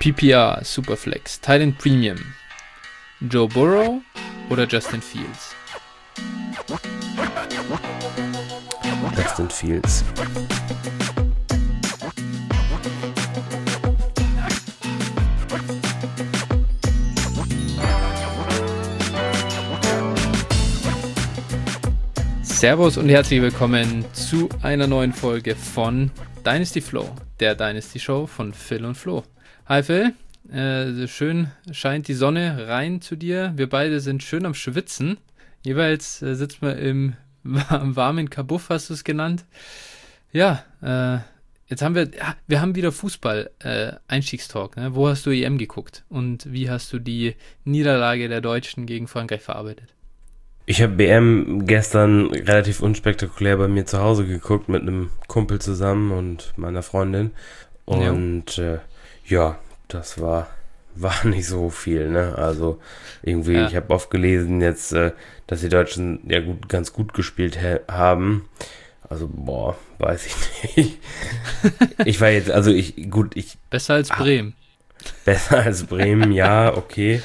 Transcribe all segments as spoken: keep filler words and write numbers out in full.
P P R, Superflex, Tight End Premium, Joe Burrow oder Justin Fields? Justin Fields. Servus und herzlich willkommen zu einer neuen Folge von Dynasty Flow, der Dynasty Show von Phil und Flo. Hi Phil, äh, schön scheint die Sonne rein zu dir. Wir beide sind schön am Schwitzen. Jeweils äh, sitzen wir im warmen Kabuff, hast du es genannt. Ja, äh, jetzt haben wir, ja, wir haben wieder Fußball-Einstiegstalk. Äh, ne? Wo hast du E M geguckt und wie hast du die Niederlage der Deutschen gegen Frankreich verarbeitet? Ich habe B M gestern relativ unspektakulär bei mir zu Hause geguckt, mit einem Kumpel zusammen und meiner Freundin. Und ja, äh, ja das war, war nicht so viel, ne? Also irgendwie, ja. Ich habe oft gelesen jetzt, äh, dass die Deutschen ja gut, ganz gut gespielt ha- haben. Also, boah, weiß ich nicht. Ich war jetzt, also ich, gut, ich... Besser als Bremen. Ah, besser als Bremen, ja, okay.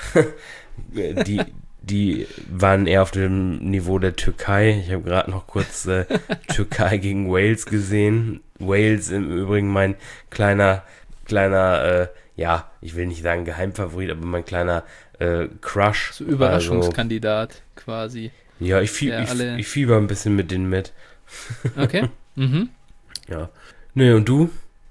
Die... Die waren eher auf dem Niveau der Türkei. Ich habe gerade noch kurz äh, Türkei gegen Wales gesehen. Wales im Übrigen mein kleiner, kleiner, äh, ja, ich will nicht sagen Geheimfavorit, aber mein kleiner äh, Crush. So Überraschungskandidat also, quasi. Ja, ich, fie- ich, ich fieber ein bisschen mit denen mit. Okay. Mhm. Ja. Nee, und du?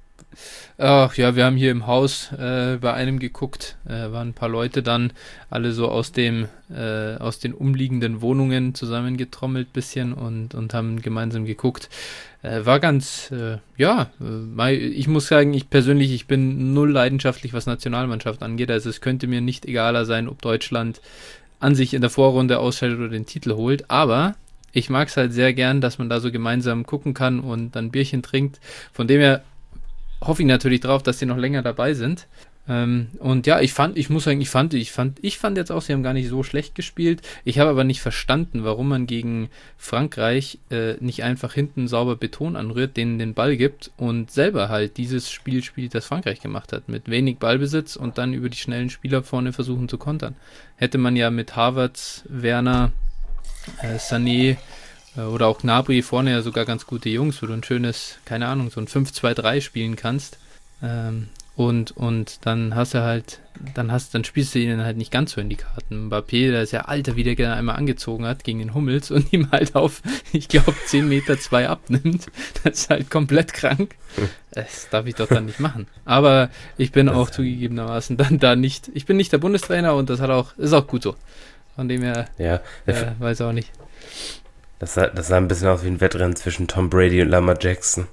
Ach ja, wir haben hier im Haus äh, bei einem geguckt, äh, waren ein paar Leute dann, alle so aus dem, äh, aus den umliegenden Wohnungen zusammengetrommelt bisschen und, und haben gemeinsam geguckt. Äh, war ganz, äh, ja, äh, ich muss sagen, ich persönlich, ich bin null leidenschaftlich, was Nationalmannschaft angeht, also es könnte mir nicht egaler sein, ob Deutschland an sich in der Vorrunde ausscheidet oder den Titel holt, aber ich mag es halt sehr gern, dass man da so gemeinsam gucken kann und dann Bierchen trinkt, von dem her hoffe ich natürlich drauf, dass sie noch länger dabei sind. Ähm, und ja, ich fand, ich muss sagen, ich fand, ich fand, ich fand jetzt auch, sie haben gar nicht so schlecht gespielt. Ich habe aber nicht verstanden, warum man gegen Frankreich äh, nicht einfach hinten sauber Beton anrührt, denen den Ball gibt und selber halt dieses Spiel spielt, das Frankreich gemacht hat, mit wenig Ballbesitz und dann über die schnellen Spieler vorne versuchen zu kontern. Hätte man ja mit Havertz, Werner, äh, Sané oder auch Gnabry vorne ja sogar ganz gute Jungs, wo du ein schönes, keine Ahnung, so ein fünf zwei drei spielen kannst. Ähm, und, und dann hast du halt, dann hast, dann spielst du ihnen halt nicht ganz so in die Karten. Mbappé, der ist ja alter, wie der gerne einmal angezogen hat gegen den Hummels und ihm halt auf, ich glaube, zehn Meter zwei abnimmt. Das ist halt komplett krank. Das darf ich doch dann nicht machen. Aber ich bin auch zugegebenermaßen dann da nicht, ich bin nicht der Bundestrainer und das hat auch, ist auch gut so. Von dem her, ja, äh, weiß auch nicht. Das sah, das sah ein bisschen aus wie ein Wettrennen zwischen Tom Brady und Lamar Jackson.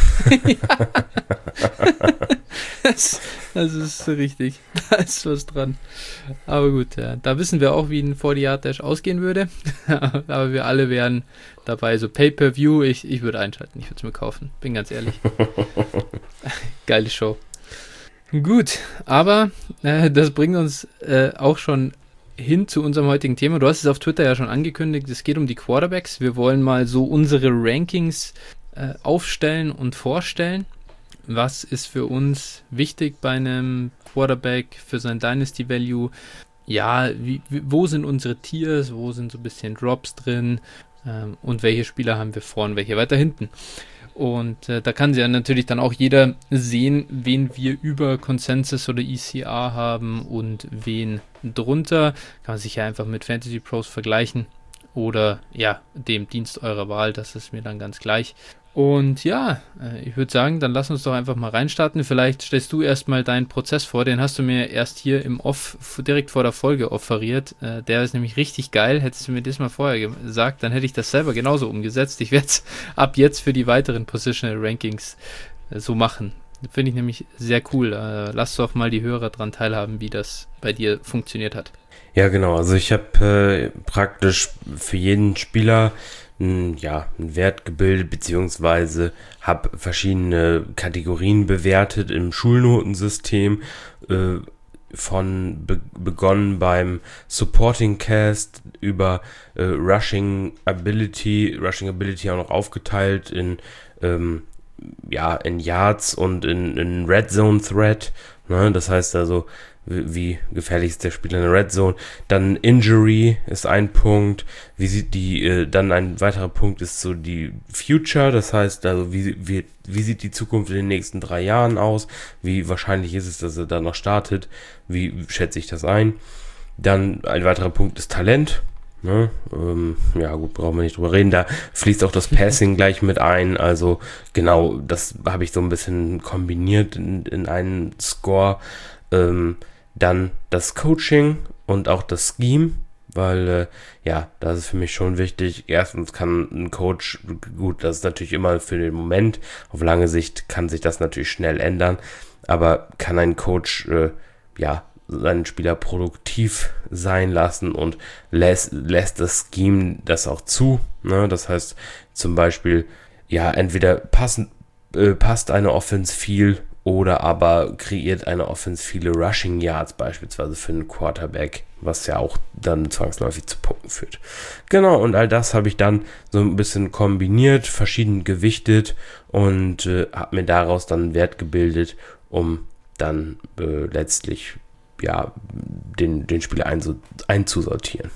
das, das ist richtig. Da ist was dran. Aber gut, ja, da wissen wir auch, wie ein vierzig Yard Dash ausgehen würde. Aber wir alle wären dabei. So Pay-Per-View, ich, ich würde einschalten. Ich würde es mir kaufen. Bin ganz ehrlich. Geile Show. Gut, aber äh, das bringt uns äh, auch schon hin zu unserem heutigen Thema. Du hast es auf Twitter ja schon angekündigt, es geht um die Quarterbacks. Wir wollen mal so unsere Rankings äh, aufstellen und vorstellen. Was ist für uns wichtig bei einem Quarterback für sein Dynasty Value? Ja, wie, wo sind unsere Tiers? Wo sind so ein bisschen Drops drin? Ähm, und welche Spieler haben wir vorne, welche weiter hinten? Und äh, da kann ja natürlich dann auch jeder sehen, wen wir über Consensus oder E C R haben und wen drunter. Kann man sich ja einfach mit Fantasy Pros vergleichen oder ja, dem Dienst eurer Wahl, das ist mir dann ganz gleich. Und ja, äh, ich würde sagen, dann lass uns doch einfach mal reinstarten. Vielleicht stellst du erstmal deinen Prozess vor, den hast du mir erst hier im Off, direkt vor der Folge offeriert. Äh, der ist nämlich richtig geil. Hättest du mir das mal vorher gesagt, dann hätte ich das selber genauso umgesetzt. Ich werde es ab jetzt für die weiteren Positional Rankings äh, so machen. Finde ich nämlich sehr cool. Äh, lass doch mal die Hörer dran teilhaben, wie das bei dir funktioniert hat. Ja, genau. Also ich habe äh, praktisch für jeden Spieler n, ja, einen Wert gebildet, beziehungsweise habe verschiedene Kategorien bewertet im Schulnotensystem, äh, von be- begonnen beim Supporting Cast über äh, Rushing Ability, Rushing Ability auch noch aufgeteilt in ähm, ja, in Yards und in, in Red Zone Threat, ne? Das heißt also, wie, wie gefährlich ist der Spieler in der Red Zone. Dann Injury ist ein Punkt. Wie sieht die, äh, dann ein weiterer Punkt ist so die Future, das heißt also, wie, wie, wie sieht die Zukunft in den nächsten drei Jahren aus? Wie wahrscheinlich ist es, dass er da noch startet? Wie schätze ich das ein? Dann ein weiterer Punkt ist Talent. Ne? Ähm, ja gut, brauchen wir nicht drüber reden. Da fließt auch das Passing gleich mit ein. Also genau, das habe ich so ein bisschen kombiniert in, in einen Score. Ähm, dann das Coaching und auch das Scheme, weil äh, ja, das ist für mich schon wichtig. Erstens kann ein Coach, gut, das ist natürlich immer für den Moment, auf lange Sicht kann sich das natürlich schnell ändern, aber kann ein Coach äh, ja seinen Spieler produktiv sein lassen und lässt, lässt das Scheme das auch zu. Ne? Das heißt zum Beispiel, ja, entweder passen, äh, passt eine Offense viel oder aber kreiert eine Offense viele Rushing Yards beispielsweise für einen Quarterback, was ja auch dann zwangsläufig zu Punkten führt. Genau, und all das habe ich dann so ein bisschen kombiniert, verschieden gewichtet und äh, habe mir daraus dann einen Wert gebildet, um dann äh, letztlich ja, den, den Spieler einzu, einzusortieren.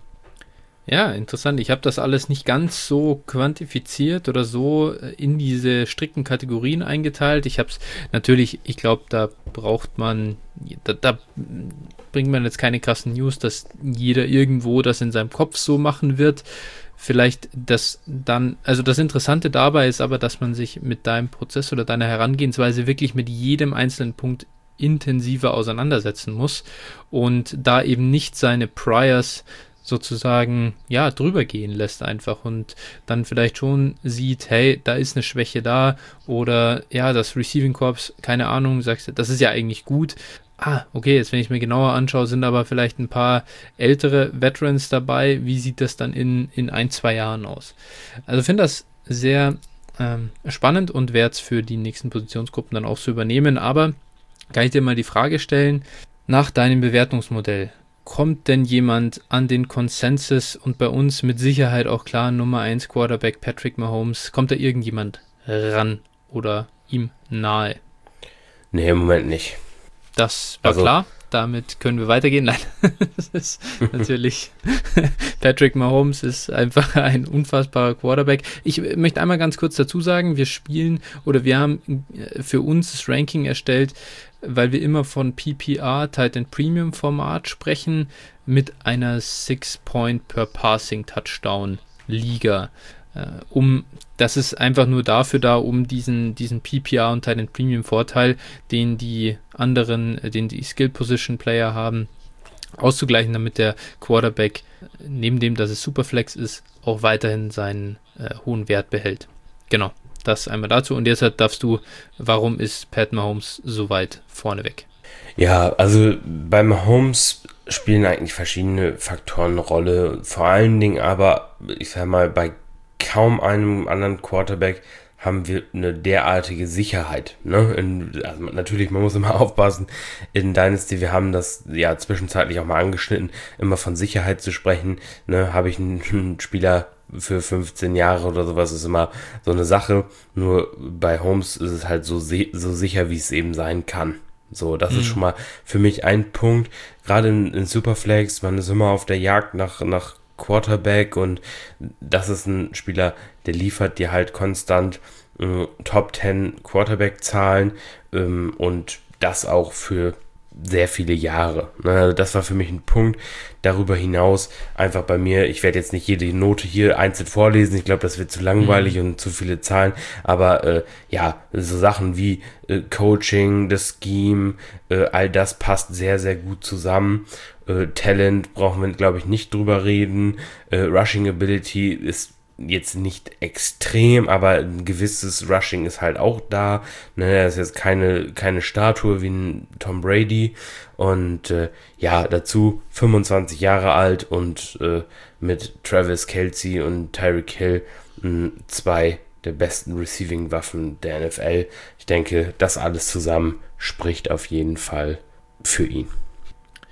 Ja, interessant. Ich habe das alles nicht ganz so quantifiziert oder so in diese strikten Kategorien eingeteilt. Ich habe es natürlich, ich glaube, da braucht man, da, da bringt man jetzt keine krassen News, dass jeder irgendwo das in seinem Kopf so machen wird. Vielleicht das dann, also das Interessante dabei ist aber, dass man sich mit deinem Prozess oder deiner Herangehensweise wirklich mit jedem einzelnen Punkt intensiver auseinandersetzen muss und da eben nicht seine Priors sozusagen, ja, drüber gehen lässt einfach und dann vielleicht schon sieht, hey, da ist eine Schwäche da oder ja, das Receiving Corps, keine Ahnung, sagst du, das ist ja eigentlich gut. Ah, okay, jetzt wenn ich mir genauer anschaue, sind aber vielleicht ein paar ältere Veterans dabei. Wie sieht das dann in, in ein, zwei Jahren aus? Also ich finde das sehr ähm, spannend und werde es für die nächsten Positionsgruppen dann auch so übernehmen, aber kann ich dir mal die Frage stellen, nach deinem Bewertungsmodell, kommt denn jemand an den Consensus und bei uns mit Sicherheit auch klar Nummer eins Quarterback Patrick Mahomes, kommt da irgendjemand ran oder ihm nahe? Nee, im Moment nicht. Das war also klar, damit können wir weitergehen. Nein, das ist natürlich, Patrick Mahomes ist einfach ein unfassbarer Quarterback. Ich möchte einmal ganz kurz dazu sagen, wir spielen oder wir haben für uns das Ranking erstellt, weil wir immer von P P R, Titan Premium Format sprechen, mit einer six Point per Passing Touchdown Liga. Äh, um, das ist einfach nur dafür da, um diesen, diesen P P R und Titan Premium Vorteil, den die anderen, den die Skill Position Player haben, auszugleichen, damit der Quarterback, neben dem, dass es Superflex ist, auch weiterhin seinen äh, hohen Wert behält. Genau. Das einmal dazu und deshalb darfst du, warum ist Pat Mahomes so weit vorne weg? Ja, also bei Mahomes spielen eigentlich verschiedene Faktoren eine Rolle, vor allen Dingen aber, ich sag mal, bei kaum einem anderen Quarterback haben wir eine derartige Sicherheit. Ne? In, also natürlich, man muss immer aufpassen, in Dynasty, wir haben das ja zwischenzeitlich auch mal angeschnitten, immer von Sicherheit zu sprechen. Ne? Habe ich einen, einen Spieler für fünfzehn Jahre oder sowas, ist immer so eine Sache. Nur bei Holmes ist es halt so, so sicher, wie es eben sein kann. So, das mhm. ist schon mal für mich ein Punkt. Gerade in, in Superflex, man ist immer auf der Jagd nach, nach Quarterback und das ist ein Spieler, der liefert dir halt konstant äh, Top zehn Quarterback-Zahlen ähm, und das auch für sehr viele Jahre. Ne? Das war für mich ein Punkt. Darüber hinaus einfach bei mir, ich werde jetzt nicht jede Note hier einzeln vorlesen, ich glaube, das wird zu langweilig mhm. und zu viele Zahlen, aber äh, ja, so Sachen wie äh, Coaching, das Scheme, äh, all das passt sehr, sehr gut zusammen. Äh, Talent brauchen wir, glaube ich, nicht drüber reden. Äh, Rushing Ability ist jetzt nicht extrem, aber ein gewisses Rushing ist halt auch da. Ne, er ist jetzt keine, keine Statue wie ein Tom Brady. Und äh, ja, dazu fünfundzwanzig Jahre alt und äh, mit Travis Kelce und Tyreek Hill mh, zwei der besten Receiving-Waffen der N F L. Ich denke, das alles zusammen spricht auf jeden Fall für ihn.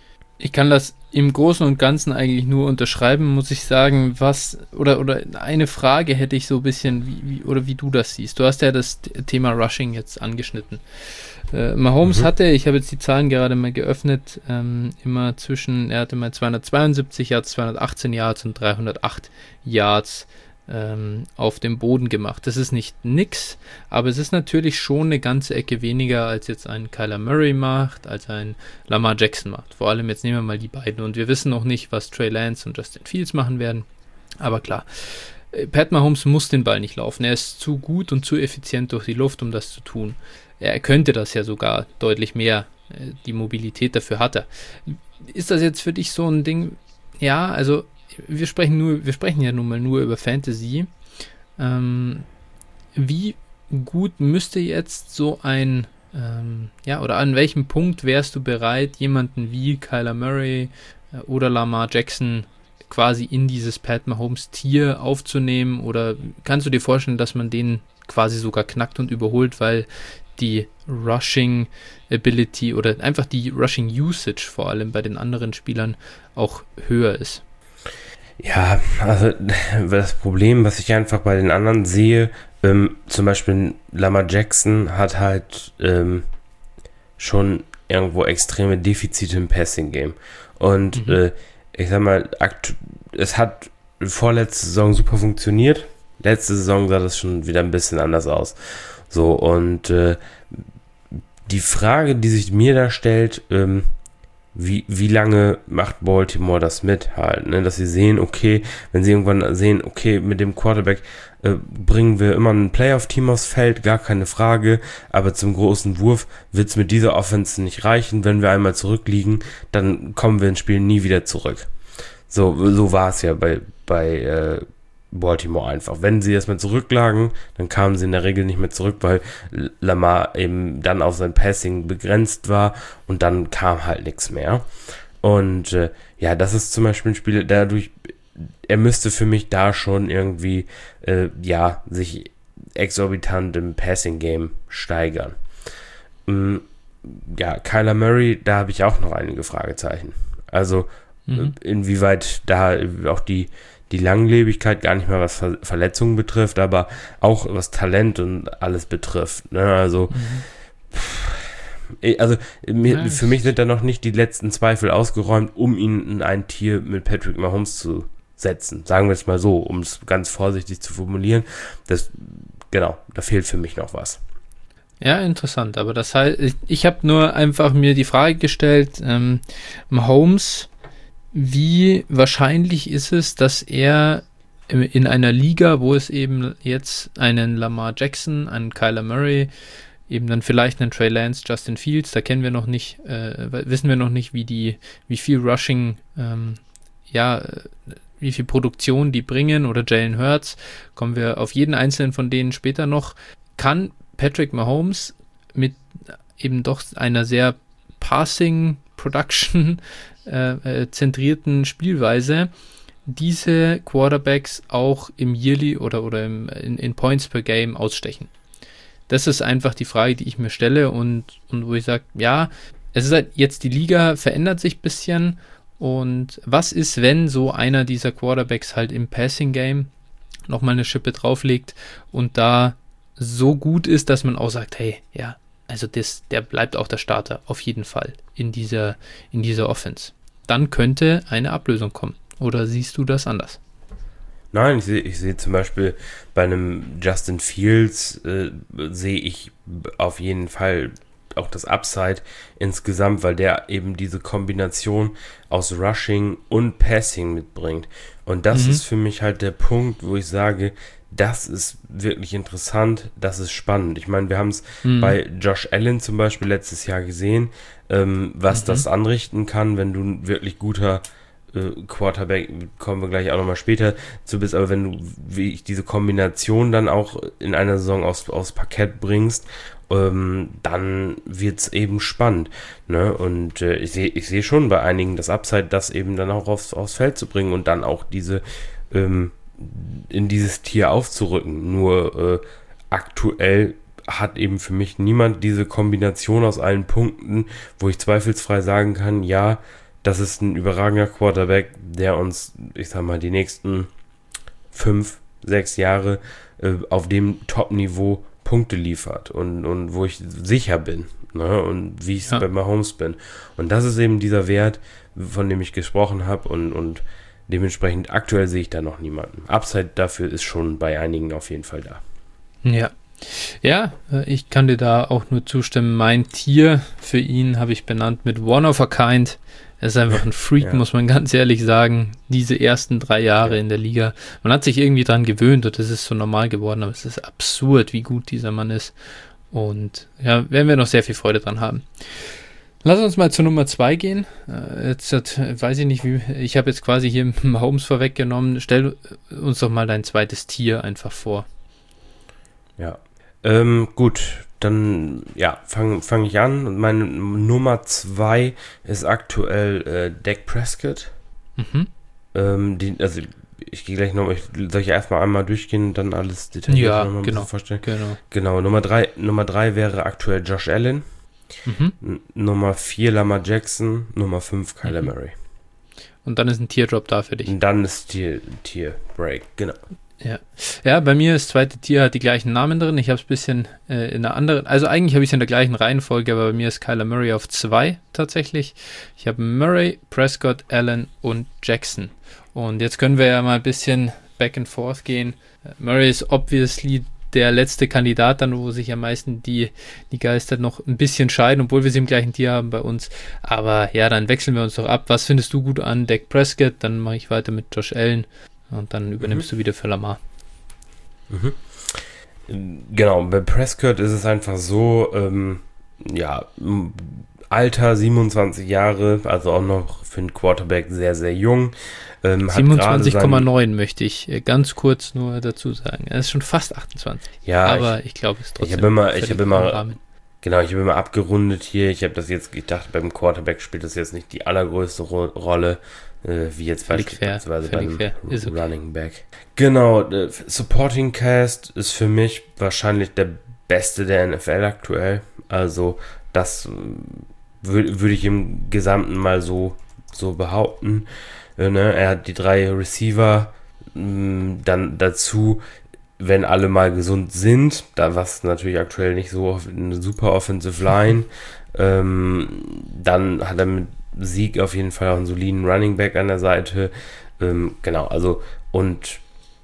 Ich kann das im Großen und Ganzen eigentlich nur unterschreiben, muss ich sagen, was, oder, oder eine Frage hätte ich so ein bisschen, wie, wie, oder wie du das siehst. Du hast ja das Thema Rushing jetzt angeschnitten. Äh, Mahomes mhm. hatte, ich habe jetzt die Zahlen gerade mal geöffnet, ähm, immer zwischen, er hatte mal zweihundertzweiundsiebzig Yards, zweihundertachtzehn Yards und dreihundertacht Yards ähm, auf dem Boden gemacht. Das ist nicht nix, aber es ist natürlich schon eine ganze Ecke weniger, als jetzt ein Kyler Murray macht, als ein Lamar Jackson macht. Vor allem jetzt nehmen wir mal die beiden und wir wissen noch nicht, was Trey Lance und Justin Fields machen werden, aber klar. Pat Mahomes muss den Ball nicht laufen. Er ist zu gut und zu effizient durch die Luft, um das zu tun. Er könnte das ja sogar deutlich mehr. Die Mobilität dafür hat er. Ist das jetzt für dich so ein Ding? Ja, also wir sprechen nur, wir sprechen ja nun mal nur über Fantasy. Ähm, wie gut müsste jetzt so ein, ähm, ja, oder an welchem Punkt wärst du bereit, jemanden wie Kyler Murray äh, oder Lamar Jackson quasi in dieses Pat Mahomes Tier aufzunehmen, oder kannst du dir vorstellen, dass man den quasi sogar knackt und überholt, weil die Rushing Ability oder einfach die Rushing Usage vor allem bei den anderen Spielern auch höher ist? Ja, also das Problem, was ich einfach bei den anderen sehe, ähm, zum Beispiel Lamar Jackson hat halt ähm, schon irgendwo extreme Defizite im Passing-Game. Und mhm. äh, ich sag mal, aktu- es hat vorletzte Saison super funktioniert. Letzte Saison sah das schon wieder ein bisschen anders aus. So, und äh, die Frage, die sich mir da stellt, ähm, wie, wie lange macht Baltimore das mit halt, ne? Dass sie sehen, okay, wenn sie irgendwann sehen, okay, mit dem Quarterback äh, bringen wir immer ein Playoff-Team aufs Feld, gar keine Frage, aber zum großen Wurf wird es mit dieser Offense nicht reichen. Wenn wir einmal zurückliegen, dann kommen wir ins Spiel nie wieder zurück. So, so war es ja bei, bei äh, Baltimore einfach. Wenn sie erstmal zurücklagen, dann kamen sie in der Regel nicht mehr zurück, weil Lamar eben dann auf sein Passing begrenzt war und dann kam halt nichts mehr. Und äh, ja, das ist zum Beispiel ein Spiel, dadurch, er müsste für mich da schon irgendwie, äh, ja, sich exorbitant im Passing-Game steigern. Ähm, ja, Kyler Murray, da habe ich auch noch einige Fragezeichen. Also, mhm. inwieweit da auch die die Langlebigkeit gar nicht mehr was Ver- Verletzungen betrifft, aber auch was Talent und alles betrifft. Ne? Also, mhm. pff, also mir, nice. Für mich sind da noch nicht die letzten Zweifel ausgeräumt, um ihn in ein Tier mit Patrick Mahomes zu setzen. Sagen wir es mal so, um es ganz vorsichtig zu formulieren. Das, genau, da fehlt für mich noch was. Ja, interessant. Aber das heißt, ich, ich habe nur einfach mir die Frage gestellt, ähm, Mahomes, wie wahrscheinlich ist es, dass er in einer Liga, wo es eben jetzt einen Lamar Jackson, einen Kyler Murray, eben dann vielleicht einen Trey Lance, Justin Fields, da kennen wir noch nicht, äh, wissen wir noch nicht, wie die, wie viel Rushing, ähm, ja, wie viel Produktion die bringen, oder Jalen Hurts, kommen wir auf jeden einzelnen von denen später noch. Kann Patrick Mahomes mit eben doch einer sehr Passing Production äh, äh, zentrierten Spielweise diese Quarterbacks auch im Yearly oder, oder im, in, in Points per Game ausstechen? Das ist einfach die Frage, die ich mir stelle, und, und wo ich sage, ja, es ist halt jetzt, die Liga verändert sich ein bisschen, und was ist, wenn so einer dieser Quarterbacks halt im Passing Game nochmal eine Schippe drauflegt und da so gut ist, dass man auch sagt, hey, ja, also das, der bleibt auch der Starter, auf jeden Fall, in dieser, in dieser Offense. Dann könnte eine Ablösung kommen. Oder siehst du das anders? Nein, ich sehe ich sehe zum Beispiel bei einem Justin Fields, äh, sehe ich auf jeden Fall auch das Upside insgesamt, weil der eben diese Kombination aus Rushing und Passing mitbringt. Und das mhm. ist für mich halt der Punkt, wo ich sage, das ist wirklich interessant, das ist spannend. Ich meine, wir haben es mhm. bei Josh Allen zum Beispiel letztes Jahr gesehen, ähm, was mhm. das anrichten kann, wenn du ein wirklich guter äh, Quarterback, kommen wir gleich auch nochmal später zu bist, aber wenn du wie ich diese Kombination dann auch in einer Saison aufs, aufs Parkett bringst, ähm, dann wird es eben spannend. Ne? Und äh, ich sehe ich seh schon bei einigen das Upside, das eben dann auch aufs, aufs Feld zu bringen und dann auch diese ähm, in dieses Tier aufzurücken. Nur äh, aktuell hat eben für mich niemand diese Kombination aus allen Punkten, wo ich zweifelsfrei sagen kann, ja, das ist ein überragender Quarterback, der uns, ich sag mal, die nächsten fünf, sechs Jahre äh, auf dem Top-Niveau Punkte liefert und, und wo ich sicher bin, ne? Und wie ich es ja. bei Mahomes bin. Und das ist eben dieser Wert, von dem ich gesprochen habe und, und dementsprechend aktuell sehe ich da noch niemanden. Upside dafür ist schon bei einigen auf jeden Fall da. Ja. Ja, ich kann dir da auch nur zustimmen. Mein Tier für ihn habe ich benannt mit One of a Kind. Er ist einfach ein Freak, ja. muss man ganz ehrlich sagen. Diese ersten drei Jahre ja. in der Liga. Man hat sich irgendwie dran gewöhnt und es ist so normal geworden, aber es ist absurd, wie gut dieser Mann ist. Und ja, werden wir noch sehr viel Freude dran haben. Lass uns mal zur Nummer zwei gehen. Jetzt hat, weiß ich nicht, wie, ich habe jetzt quasi hier Mahomes vorweggenommen. Stell uns doch mal dein zweites Tier einfach vor. Ja. Ähm, gut, dann ja, fange fang ich an. Meine Nummer zwei ist aktuell äh, Dak Prescott. Mhm. Ähm, die, also ich gehe gleich noch, ich, soll ich erstmal einmal durchgehen und dann alles detailliert ja, noch mal ein genau, bisschen vorstellen? Genau. Genau, Nummer drei, Nummer drei wäre aktuell Josh Allen. Mhm. N- Nummer vier Lamar Jackson. Nummer fünf Kyler mhm. Murray. Und dann ist ein Teardrop da für dich. Und dann ist Tier, Tier Break, genau. Ja. ja, bei mir das zweite Tier hat die gleichen Namen drin. Ich habe es ein bisschen äh, in einer anderen, also eigentlich habe ich es in der gleichen Reihenfolge, aber bei mir ist Kyler Murray auf zwei tatsächlich. Ich habe Murray, Prescott, Allen und Jackson. Und jetzt können wir ja mal ein bisschen back and forth gehen. Murray ist obviously der letzte Kandidat dann, wo sich am meisten die, die Geister noch ein bisschen scheiden, obwohl wir sie im gleichen Tier haben bei uns. Aber ja, dann wechseln wir uns doch ab. Was findest du gut an Dak Prescott? Dann mache ich weiter mit Josh Allen. Und dann übernimmst mhm. du wieder für Lamar. Mhm. Genau, bei Prescott ist es einfach so, ähm, ja, Alter siebenundzwanzig Jahre, also auch noch für einen Quarterback sehr, sehr jung. Ähm, siebenundzwanzig Komma neun möchte ich ganz kurz nur dazu sagen. Er ist schon fast achtundzwanzig. Ja, aber ich, ich glaube, es ist trotzdem. Ich habe immer, ich habe immer, genau, ich habe immer abgerundet hier. Ich habe das jetzt, ich dachte, beim Quarterback spielt das jetzt nicht die allergrößte Ro- Rolle. Äh, wie jetzt beispielsweise beim okay. Running Back. Genau, äh, Supporting Cast ist für mich wahrscheinlich der beste der N F L aktuell. Also das äh, würde würd ich im Gesamten mal so, so behaupten. Äh, ne? Er hat die drei Receiver, mh, dann dazu, wenn alle mal gesund sind, da was natürlich aktuell nicht so eine super Offensive Line, ähm, dann hat er mit Sieg auf jeden Fall auch einen soliden Running Back an der Seite. Ähm, genau, also und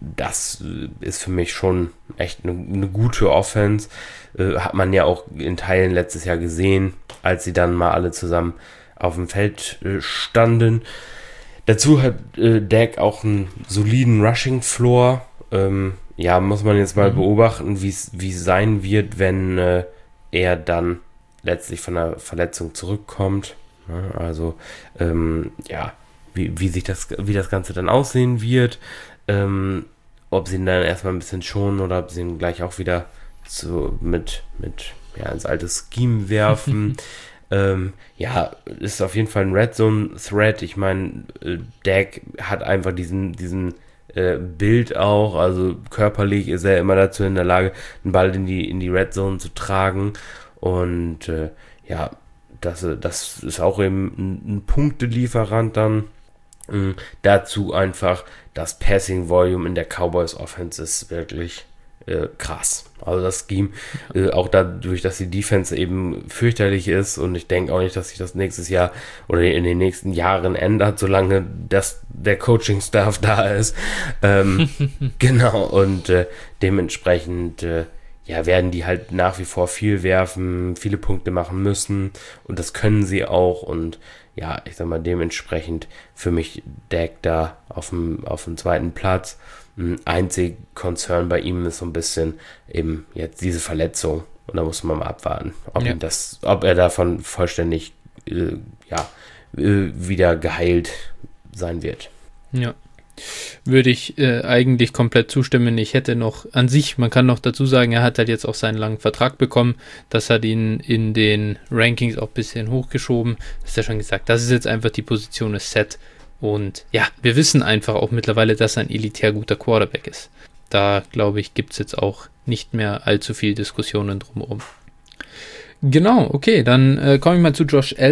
das ist für mich schon echt eine, eine gute Offense. Äh, hat man ja auch in Teilen letztes Jahr gesehen, als sie dann mal alle zusammen auf dem Feld äh, standen. Dazu hat äh, Dak auch einen soliden Rushing Floor. Ähm, ja, muss man jetzt mal mhm. beobachten, wie es sein wird, wenn äh, er dann letztlich von der Verletzung zurückkommt. Also, ähm, ja, wie, wie sich das, wie das Ganze dann aussehen wird, ähm, ob sie ihn dann erstmal ein bisschen schonen oder ob sie ihn gleich auch wieder so mit, mit, ja, ins alte Scheme werfen. ähm, ja, ist auf jeden Fall ein Red Zone Threat. Ich meine, äh, Dak hat einfach diesen, diesen, äh, Bild auch, also körperlich ist er immer dazu in der Lage, einen Ball in die, in die Red Zone zu tragen und, äh, ja, Das, das ist auch eben ein, ein Punktelieferant dann. Ähm, dazu einfach das Passing Volume in der Cowboys Offense ist wirklich äh, krass. Also das Scheme, äh, auch dadurch, dass die Defense eben fürchterlich ist und ich denke auch nicht, dass sich das nächstes Jahr oder in den nächsten Jahren ändert, solange das, der Coaching-Staff da ist. Ähm, genau, und äh, dementsprechend äh, ja, werden die halt nach wie vor viel werfen, viele Punkte machen müssen und das können sie auch und ja, ich sag mal, dementsprechend für mich Dak da auf dem, auf dem zweiten Platz. Einzig Concern bei ihm ist so ein bisschen eben jetzt diese Verletzung und da muss man mal abwarten, ob, ja. ihm das, ob er davon vollständig äh, ja, äh, wieder geheilt sein wird. Ja. Würde ich äh, eigentlich komplett zustimmen. Ich hätte noch an sich, man kann noch dazu sagen, er hat halt jetzt auch seinen langen Vertrag bekommen. Das hat ihn in den Rankings auch ein bisschen hochgeschoben. Das ist ja schon gesagt. Das ist jetzt einfach die Position des Set. Und ja, wir wissen einfach auch mittlerweile, dass er ein elitär guter Quarterback ist. Da, glaube ich, gibt es jetzt auch nicht mehr allzu viel Diskussionen drumherum. Genau, okay, dann äh, komme ich mal zu Josh Allen.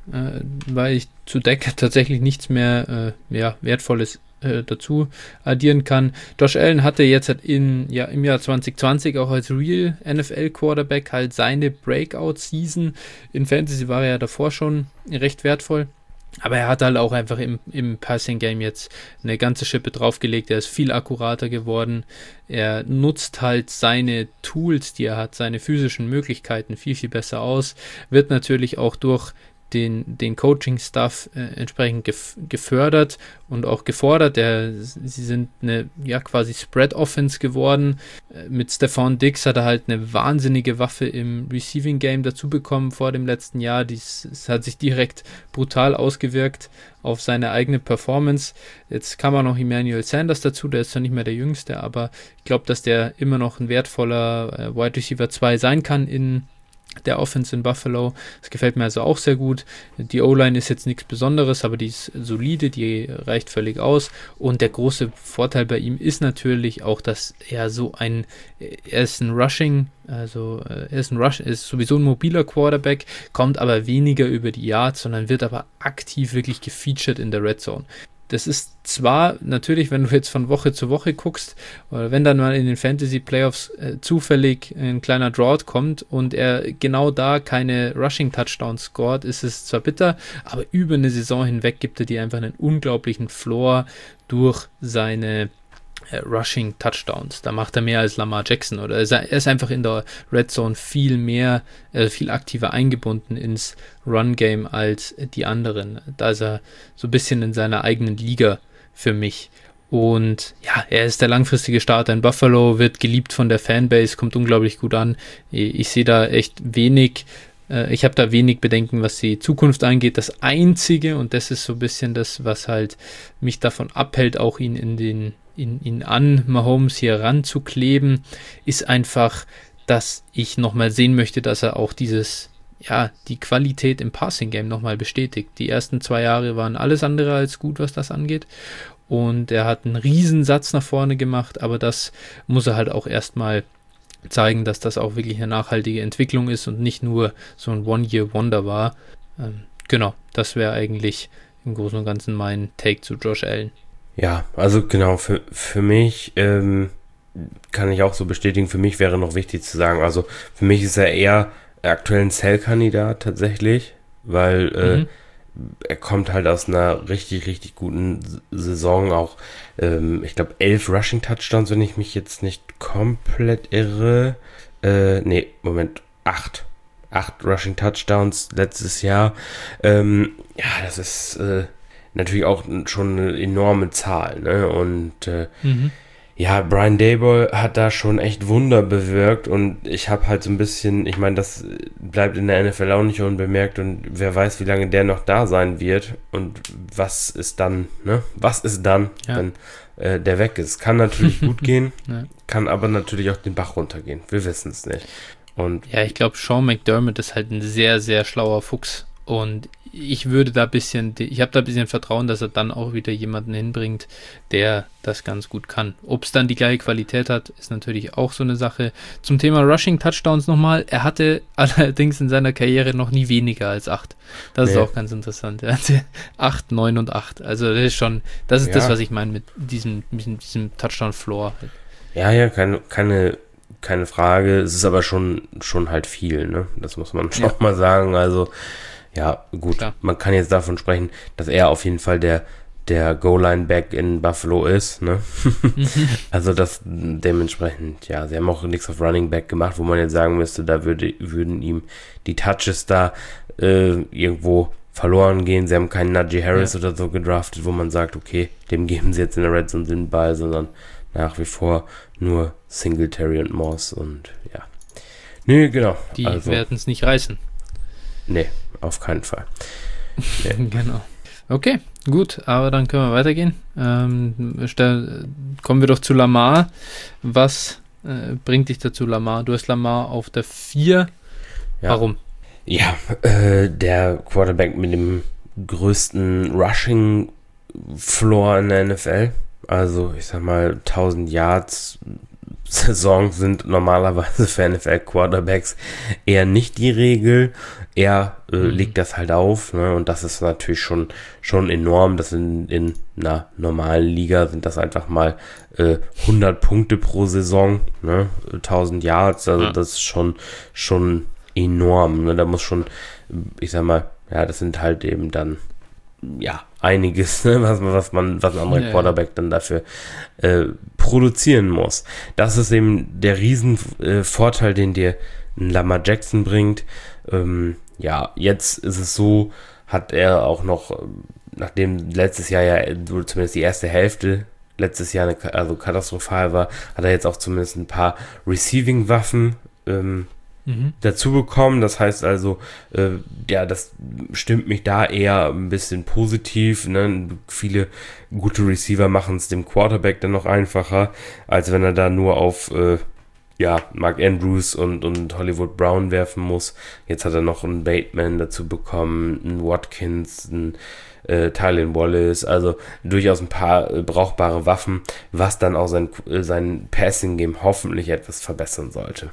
äh, weil ich zu Dak tatsächlich nichts mehr äh, ja, Wertvolles äh, dazu addieren kann. Josh Allen hatte jetzt halt in, ja, im Jahr zwanzig zwanzig auch als Real N F L-Quarterback halt seine Breakout-Season. In Fantasy war er ja davor schon recht wertvoll. Aber er hat halt auch einfach im, im Passing-Game jetzt eine ganze Schippe draufgelegt. Er ist viel akkurater geworden. Er nutzt halt seine Tools, die er hat, seine physischen Möglichkeiten viel, viel besser aus. Wird natürlich auch durch den, den Coaching-Stuff äh, entsprechend gef- gefördert und auch gefordert. Der, sie sind eine ja quasi Spread-Offense geworden. Äh, mit Stephon Diggs hat er halt eine wahnsinnige Waffe im Receiving-Game dazu bekommen vor dem letzten Jahr. Dies, das hat sich direkt brutal ausgewirkt auf seine eigene Performance. Jetzt kam auch noch Emmanuel Sanders dazu, der ist zwar nicht mehr der Jüngste, aber ich glaube, dass der immer noch ein wertvoller äh, Wide Receiver zwei sein kann in der Offense in Buffalo. Das gefällt mir also auch sehr gut. Die O-Line ist jetzt nichts Besonderes, aber die ist solide, die reicht völlig aus. Und der große Vorteil bei ihm ist natürlich auch, dass er so ein, er ist ein Rushing, also er ist ein Rush, ist sowieso ein mobiler Quarterback, kommt aber weniger über die Yards, sondern wird aber aktiv wirklich gefeatured in der Red Zone. Das ist zwar natürlich, wenn du jetzt von Woche zu Woche guckst, oder wenn dann mal in den Fantasy Playoffs äh, zufällig ein kleiner Drought kommt und er genau da keine Rushing Touchdowns scored, ist es zwar bitter, aber über eine Saison hinweg gibt er dir einfach einen unglaublichen Floor durch seine äh, Rushing Touchdowns. Da macht er mehr als Lamar Jackson, oder er ist einfach in der Red Zone viel mehr, äh, viel aktiver eingebunden ins Run-Game als die anderen. Da ist er so ein bisschen in seiner eigenen Liga für mich. Und ja, er ist der langfristige Starter in Buffalo, wird geliebt von der Fanbase, kommt unglaublich gut an. Ich sehe da echt wenig, äh, ich habe da wenig Bedenken, was die Zukunft angeht. Das Einzige, und das ist so ein bisschen das, was halt mich davon abhält, auch ihn in den, in, ihn an Mahomes hier ranzukleben, ist einfach, dass ich nochmal sehen möchte, dass er auch dieses ja, die Qualität im Passing-Game nochmal bestätigt. Die ersten zwei Jahre waren alles andere als gut, was das angeht. Und er hat einen Riesensatz nach vorne gemacht, aber das muss er halt auch erstmal zeigen, dass das auch wirklich eine nachhaltige Entwicklung ist und nicht nur so ein One-Year-Wonder war. Ähm, genau, das wäre eigentlich im Großen und Ganzen mein Take zu Josh Allen. Ja, also genau, für, für mich ähm, kann ich auch so bestätigen, für mich wäre noch wichtig zu sagen, also für mich ist er eher aktuell ein Sell-Kandidat tatsächlich, weil äh, mhm. er kommt halt aus einer richtig, richtig guten Saison, auch ähm, ich glaube elf Rushing-Touchdowns, wenn ich mich jetzt nicht komplett irre. Äh, nee, Moment, acht. Acht Rushing-Touchdowns letztes Jahr. Ähm, ja, das ist äh, natürlich auch schon eine enorme Zahl, ne? Und äh, mhm. ja, Brian Daboll hat da schon echt Wunder bewirkt und ich habe halt so ein bisschen, ich meine, das bleibt in der N F L auch nicht unbemerkt und wer weiß, wie lange der noch da sein wird und was ist dann, ne? Was ist dann, ja. wenn äh, der weg ist? Kann natürlich gut gehen, ja. kann aber natürlich auch den Bach runtergehen. Wir wissen es nicht. Und ja, ich glaube, Sean McDermott ist halt ein sehr, sehr schlauer Fuchs und ich würde da ein bisschen, ich habe da ein bisschen Vertrauen, dass er dann auch wieder jemanden hinbringt, der das ganz gut kann. Ob es dann die gleiche Qualität hat, ist natürlich auch so eine Sache. Zum Thema Rushing Touchdowns nochmal, er hatte allerdings in seiner Karriere noch nie weniger als acht. Das nee. ist auch ganz interessant. Er hatte acht, neun und acht. Also das ist schon, das ist ja. das, was ich meine mit diesem, diesem, diesem Touchdown-Floor. Ja, ja, keine, keine, keine Frage. Es ist aber schon, schon halt viel, ne? Das muss man schon ja. mal sagen. Also ja, gut, Klar. man kann jetzt davon sprechen, dass er auf jeden Fall der, der Goal-Line-Back in Buffalo ist, ne? Also das dementsprechend, ja, sie haben auch nichts auf Running Back gemacht, wo man jetzt sagen müsste, da würde, würden ihm die Touches da äh, irgendwo verloren gehen. Sie haben keinen Najee Harris ja. oder so gedraftet, wo man sagt, okay, dem geben sie jetzt in der Red Zone den Ball, sondern nach wie vor nur Singletary und Moss und ja. Nö, genau. Die also, werden es nicht reißen. Nee, auf keinen Fall. Nee. Genau. Okay, gut, aber dann können wir weitergehen. Ähm, stell, kommen wir doch zu Lamar. Was äh, bringt dich dazu, Lamar? Du hast Lamar auf der vier. Ja. Warum? Ja, äh, der Quarterback mit dem größten Rushing-Floor in der N F L. Also, ich sag mal, tausend Yards Saison sind normalerweise für N F L-Quarterbacks eher nicht die Regel. Er äh, mhm. legt das halt auf, ne? Und das ist natürlich schon, schon enorm. Das in, in einer normalen Liga sind das einfach mal äh, hundert Punkte pro Saison, ne? tausend Yards, also ja. das ist schon, schon enorm. Ne? Da muss schon, ich sag mal, ja, das sind halt eben dann ja, einiges, ne, was, was man, was ein anderer ja, Quarterback dann dafür äh, produzieren muss. Das ist eben der riesen äh, Vorteil, den dir ein Lamar Jackson bringt. Ähm, ja, jetzt ist es so, hat er auch noch, nachdem letztes Jahr ja zumindest die erste Hälfte letztes Jahr eine, also katastrophal war, hat er jetzt auch zumindest ein paar Receiving-Waffen ähm, Mhm. dazu bekommen. Das heißt also, äh, ja, das stimmt mich da eher ein bisschen positiv. Ne? Viele gute Receiver machen es dem Quarterback dann noch einfacher, als wenn er da nur auf äh, ja, Mark Andrews und, und Hollywood Brown werfen muss. Jetzt hat er noch einen Bateman dazu bekommen, einen Watkins, einen äh, Tylen Wallace, also durchaus ein paar äh, brauchbare Waffen, was dann auch sein, äh, sein Passing-Game hoffentlich etwas verbessern sollte.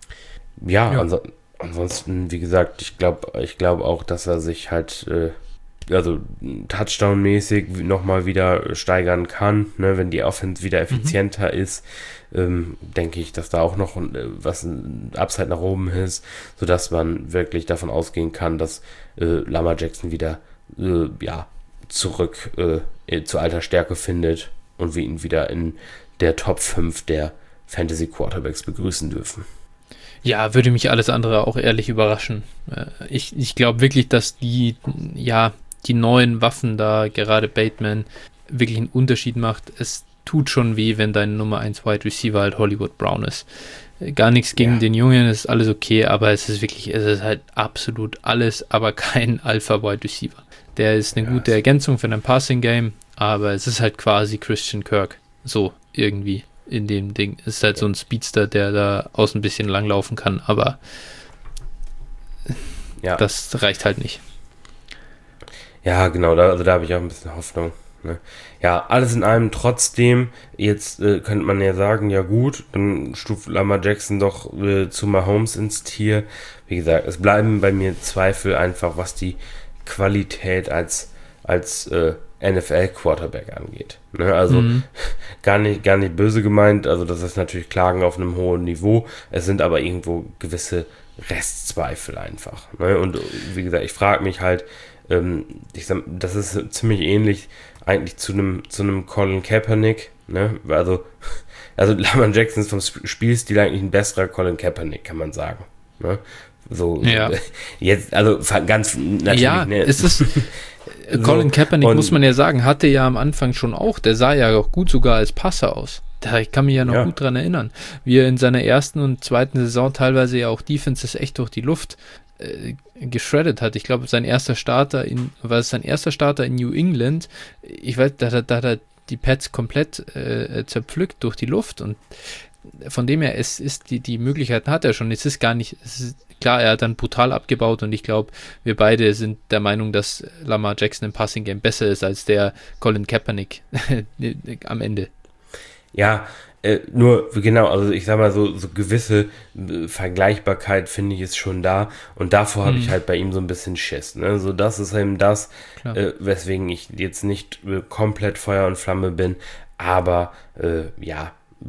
Ja, ja. Ans- ansonsten, wie gesagt, ich glaube ich glaube auch, dass er sich halt, äh, also Touchdown-mäßig nochmal wieder steigern kann, ne? Wenn die Offense wieder effizienter mhm. ist, ähm, denke ich, dass da auch noch äh, was ein Upside nach oben ist, sodass man wirklich davon ausgehen kann, dass äh, Lamar Jackson wieder äh, ja, zurück äh, zu alter Stärke findet und wir ihn wieder in der Top fünf der Fantasy-Quarterbacks begrüßen dürfen. Ja, würde mich alles andere auch ehrlich überraschen. Ich, ich glaube wirklich, dass die, ja, die neuen Waffen da, gerade Bateman, wirklich einen Unterschied macht. Es tut schon weh, wenn dein Nummer eins Wide Receiver halt Hollywood Brown ist. Gar nichts gegen ja. den Jungen, ist alles okay, aber es ist wirklich, es ist halt absolut alles, aber kein Alpha Wide Receiver. Der ist eine ja, gute Ergänzung für dein Passing Game, aber es ist halt quasi Christian Kirk. So, irgendwie. In dem Ding. Ist halt so ein Speedster, der da außen ein bisschen langlaufen kann, aber ja. das reicht halt nicht. Ja, genau, da, also da habe ich auch ein bisschen Hoffnung. Ne? Ja, alles in allem trotzdem, jetzt äh, könnte man ja sagen, ja gut, dann stuft Lamar Jackson doch äh, zu Mahomes ins Tier. Wie gesagt, es bleiben bei mir Zweifel einfach, was die Qualität als, als äh, N F L-Quarterback angeht. Ne, also mhm. gar nicht, gar nicht böse gemeint, also das ist natürlich Klagen auf einem hohen Niveau, es sind aber irgendwo gewisse Restzweifel einfach. Ne? Und wie gesagt, ich frage mich halt, ähm, ich sag, das ist ziemlich ähnlich eigentlich zu einem zu einem Colin Kaepernick, ne? Also, also Lamar Jackson ist vom Spielstil eigentlich ein besserer Colin Kaepernick, kann man sagen. Ne? So, ja. jetzt, also ganz natürlich. Ja, ne? es ist Colin so, Kaepernick, muss man ja sagen, hatte ja am Anfang schon auch, der sah ja auch gut sogar als Passer aus. Da, ich kann mich ja noch ja. gut dran erinnern, wie er in seiner ersten und zweiten Saison teilweise ja auch Defenses echt durch die Luft äh, geschreddet hat. Ich glaube, sein erster Starter in, war es sein erster Starter in New England, ich weiß, da, da hat er die Pats komplett äh, zerpflückt durch die Luft und von dem her, es ist die, die Möglichkeiten hat er schon. Es ist gar nicht, es ist, klar, er hat dann brutal abgebaut und ich glaube, wir beide sind der Meinung, dass Lamar Jackson im Passing Game besser ist als der Colin Kaepernick am Ende. Ja, äh, nur, genau, also ich sag mal, so, so gewisse äh, Vergleichbarkeit finde ich ist schon da und davor habe hm. ich halt bei ihm so ein bisschen Schiss. Ne? So, das ist eben das, äh, weswegen ich jetzt nicht äh, komplett Feuer und Flamme bin, aber äh, ja,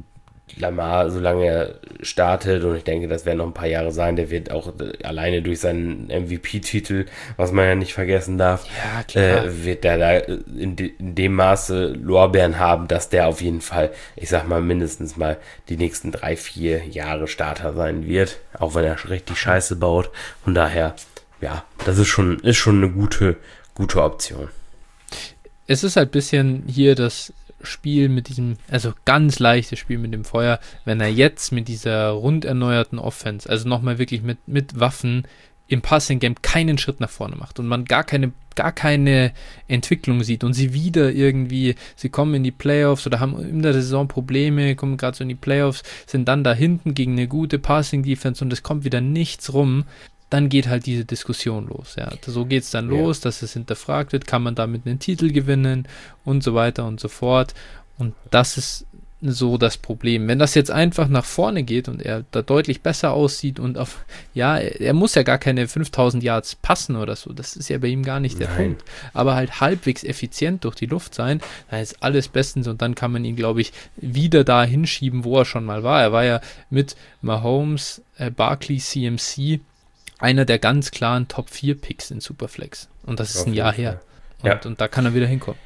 Lamar, solange er startet, und ich denke, das werden noch ein paar Jahre sein, der wird auch äh, alleine durch seinen M V P-Titel, was man ja nicht vergessen darf, ja, klar. Äh, wird der da in, de, in dem Maße Lorbeeren haben, dass der auf jeden Fall, ich sag mal, mindestens mal die nächsten drei, vier Jahre Starter sein wird, auch wenn er richtig Scheiße baut. Von daher, ja, das ist schon, ist schon eine gute, gute Option. Es ist halt ein bisschen hier das Spiel mit diesem, also ganz leichtes Spiel mit dem Feuer, wenn er jetzt mit dieser rund erneuerten Offense, also nochmal wirklich mit, mit Waffen im Passing-Game keinen Schritt nach vorne macht und man gar keine, gar keine Entwicklung sieht und sie wieder irgendwie, sie kommen in die Playoffs oder haben in der Saison Probleme, kommen gerade so in die Playoffs, sind dann da hinten gegen eine gute Passing-Defense und es kommt wieder nichts rum, dann geht halt diese Diskussion los. Ja. So geht es dann ja. los, dass es hinterfragt wird, kann man damit einen Titel gewinnen und so weiter und so fort. Und das ist so das Problem. Wenn das jetzt einfach nach vorne geht und er da deutlich besser aussieht und auf, ja, er, er muss ja gar keine fünftausend Yards passen oder so, das ist ja bei ihm gar nicht der Nein. Punkt, aber halt halbwegs effizient durch die Luft sein, dann ist alles bestens und dann kann man ihn, glaube ich, wieder da hinschieben, wo er schon mal war. Er war ja mit Mahomes, äh, Barkley, C M C einer der ganz klaren Top vier Picks in Superflex und das ist Auf ein Jahr jeden her Fall. und, Ja. und da kann er wieder hinkommen.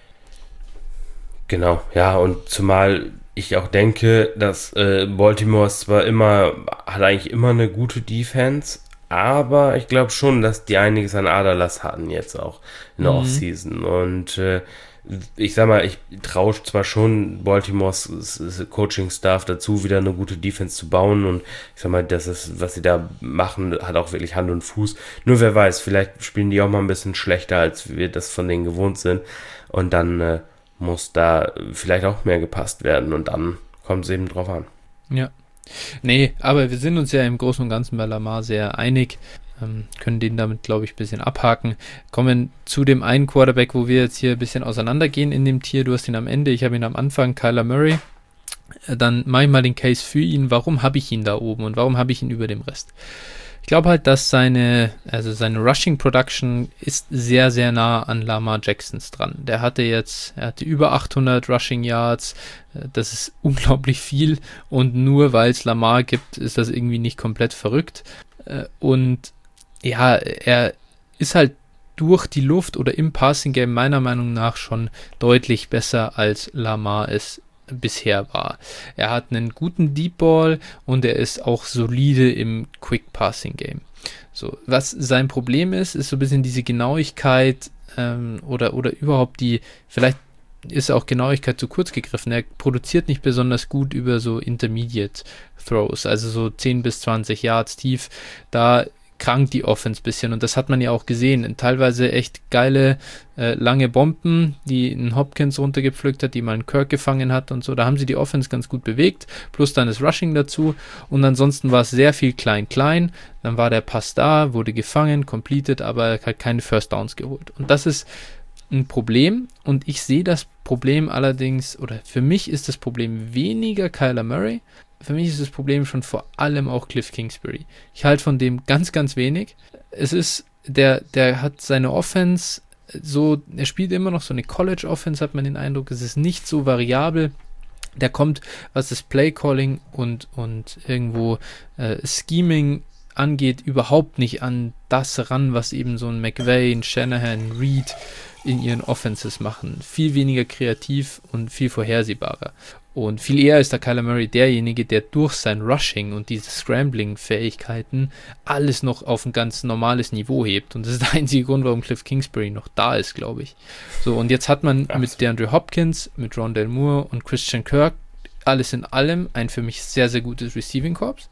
Genau, ja, und zumal ich auch denke, dass äh, Baltimore ist zwar immer, hat eigentlich immer eine gute Defense, aber ich glaube schon, dass die einiges an Aderlass hatten jetzt auch in der Mhm. Offseason. Und äh, ich sag mal, ich traue zwar schon Baltimores s- s- Coaching-Staff dazu, wieder eine gute Defense zu bauen. Und ich sag mal, das ist, was sie da machen, hat auch wirklich Hand und Fuß. Nur wer weiß, vielleicht spielen die auch mal ein bisschen schlechter, als wir das von denen gewohnt sind. Und dann äh, muss da vielleicht auch mehr gepasst werden. Und dann kommt es eben drauf an. Ja. Nee, aber wir sind uns ja im Großen und Ganzen bei Lamar sehr einig, ähm, können den damit, glaube ich, ein bisschen abhaken. Kommen zu dem einen Quarterback, wo wir jetzt hier ein bisschen auseinandergehen in dem Tier. Du hast ihn am Ende, ich habe ihn am Anfang, Kyler Murray. Äh, Dann mache ich mal den Case für ihn. Warum habe ich ihn da oben und warum habe ich ihn über dem Rest? Ich glaube halt, dass seine, also seine Rushing Production ist sehr, sehr nah an Lamar Jacksons dran. Der hatte jetzt, er hatte über achthundert Rushing Yards, äh, das ist unglaublich viel und nur weil es Lamar gibt, ist das irgendwie nicht komplett verrückt. Äh, Und ja, er ist halt durch die Luft oder im Passing Game meiner Meinung nach schon deutlich besser als Lamar es bisher war. Er hat einen guten Deep Ball und er ist auch solide im Quick Passing Game. So, was sein Problem ist, ist so ein bisschen diese Genauigkeit ähm, oder, oder überhaupt die, vielleicht ist auch Genauigkeit zu kurz gegriffen. Er produziert nicht besonders gut über so Intermediate Throws, also so zehn bis zwanzig Yards tief. Da krankt die Offense ein bisschen und das hat man ja auch gesehen. Teilweise echt geile, äh, lange Bomben, die ein Hopkins runtergepflückt hat, die mal ein Kirk gefangen hat und so. Da haben sie die Offense ganz gut bewegt, plus dann das Rushing dazu und ansonsten war es sehr viel klein-klein. Dann war der Pass da, wurde gefangen, completed, aber hat keine First Downs geholt. Und das ist ein Problem und ich sehe das Problem allerdings, oder für mich ist das Problem weniger Kyler Murray. Für mich ist das Problem schon vor allem auch Cliff Kingsbury. Ich halte von dem ganz, ganz wenig. Es ist, der, der hat seine Offense so, er spielt immer noch so eine College-Offense, hat man den Eindruck, es ist nicht so variabel. Der kommt, was das Play-Calling und, und irgendwo äh, Scheming angeht, überhaupt nicht an das ran, was eben so ein McVay, ein Shanahan, Reed in ihren Offenses machen. Viel weniger kreativ und viel vorhersehbarer. Und viel eher ist der Kyler Murray derjenige, der durch sein Rushing und diese Scrambling-Fähigkeiten alles noch auf ein ganz normales Niveau hebt. Und das ist der einzige Grund, warum Cliff Kingsbury noch da ist, glaube ich. So, und jetzt hat man Absolut. mit DeAndre Hopkins, mit Rondale Moore und Christian Kirk alles in allem ein für mich sehr, sehr gutes Receiving Corps.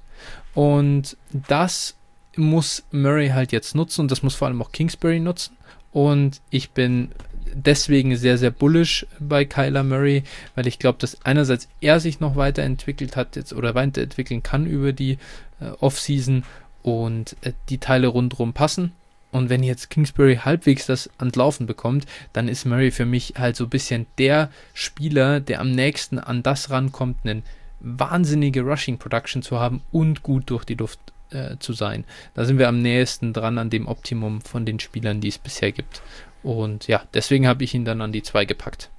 Und das muss Murray halt jetzt nutzen und das muss vor allem auch Kingsbury nutzen. Und ich bin deswegen sehr, sehr bullish bei Kyler Murray, weil ich glaube, dass einerseits er sich noch weiterentwickelt hat jetzt oder weiterentwickeln kann über die äh, Offseason und äh, die Teile rundherum passen. Und wenn jetzt Kingsbury halbwegs das ans Laufen bekommt, dann ist Murray für mich halt so ein bisschen der Spieler, der am nächsten an das rankommt, einen wahnsinnige Rushing Production zu haben und gut durch die Luft äh, zu sein. Da sind wir am nächsten dran an dem Optimum von den Spielern, die es bisher gibt. Und ja, deswegen habe ich ihn dann an die zwei gepackt.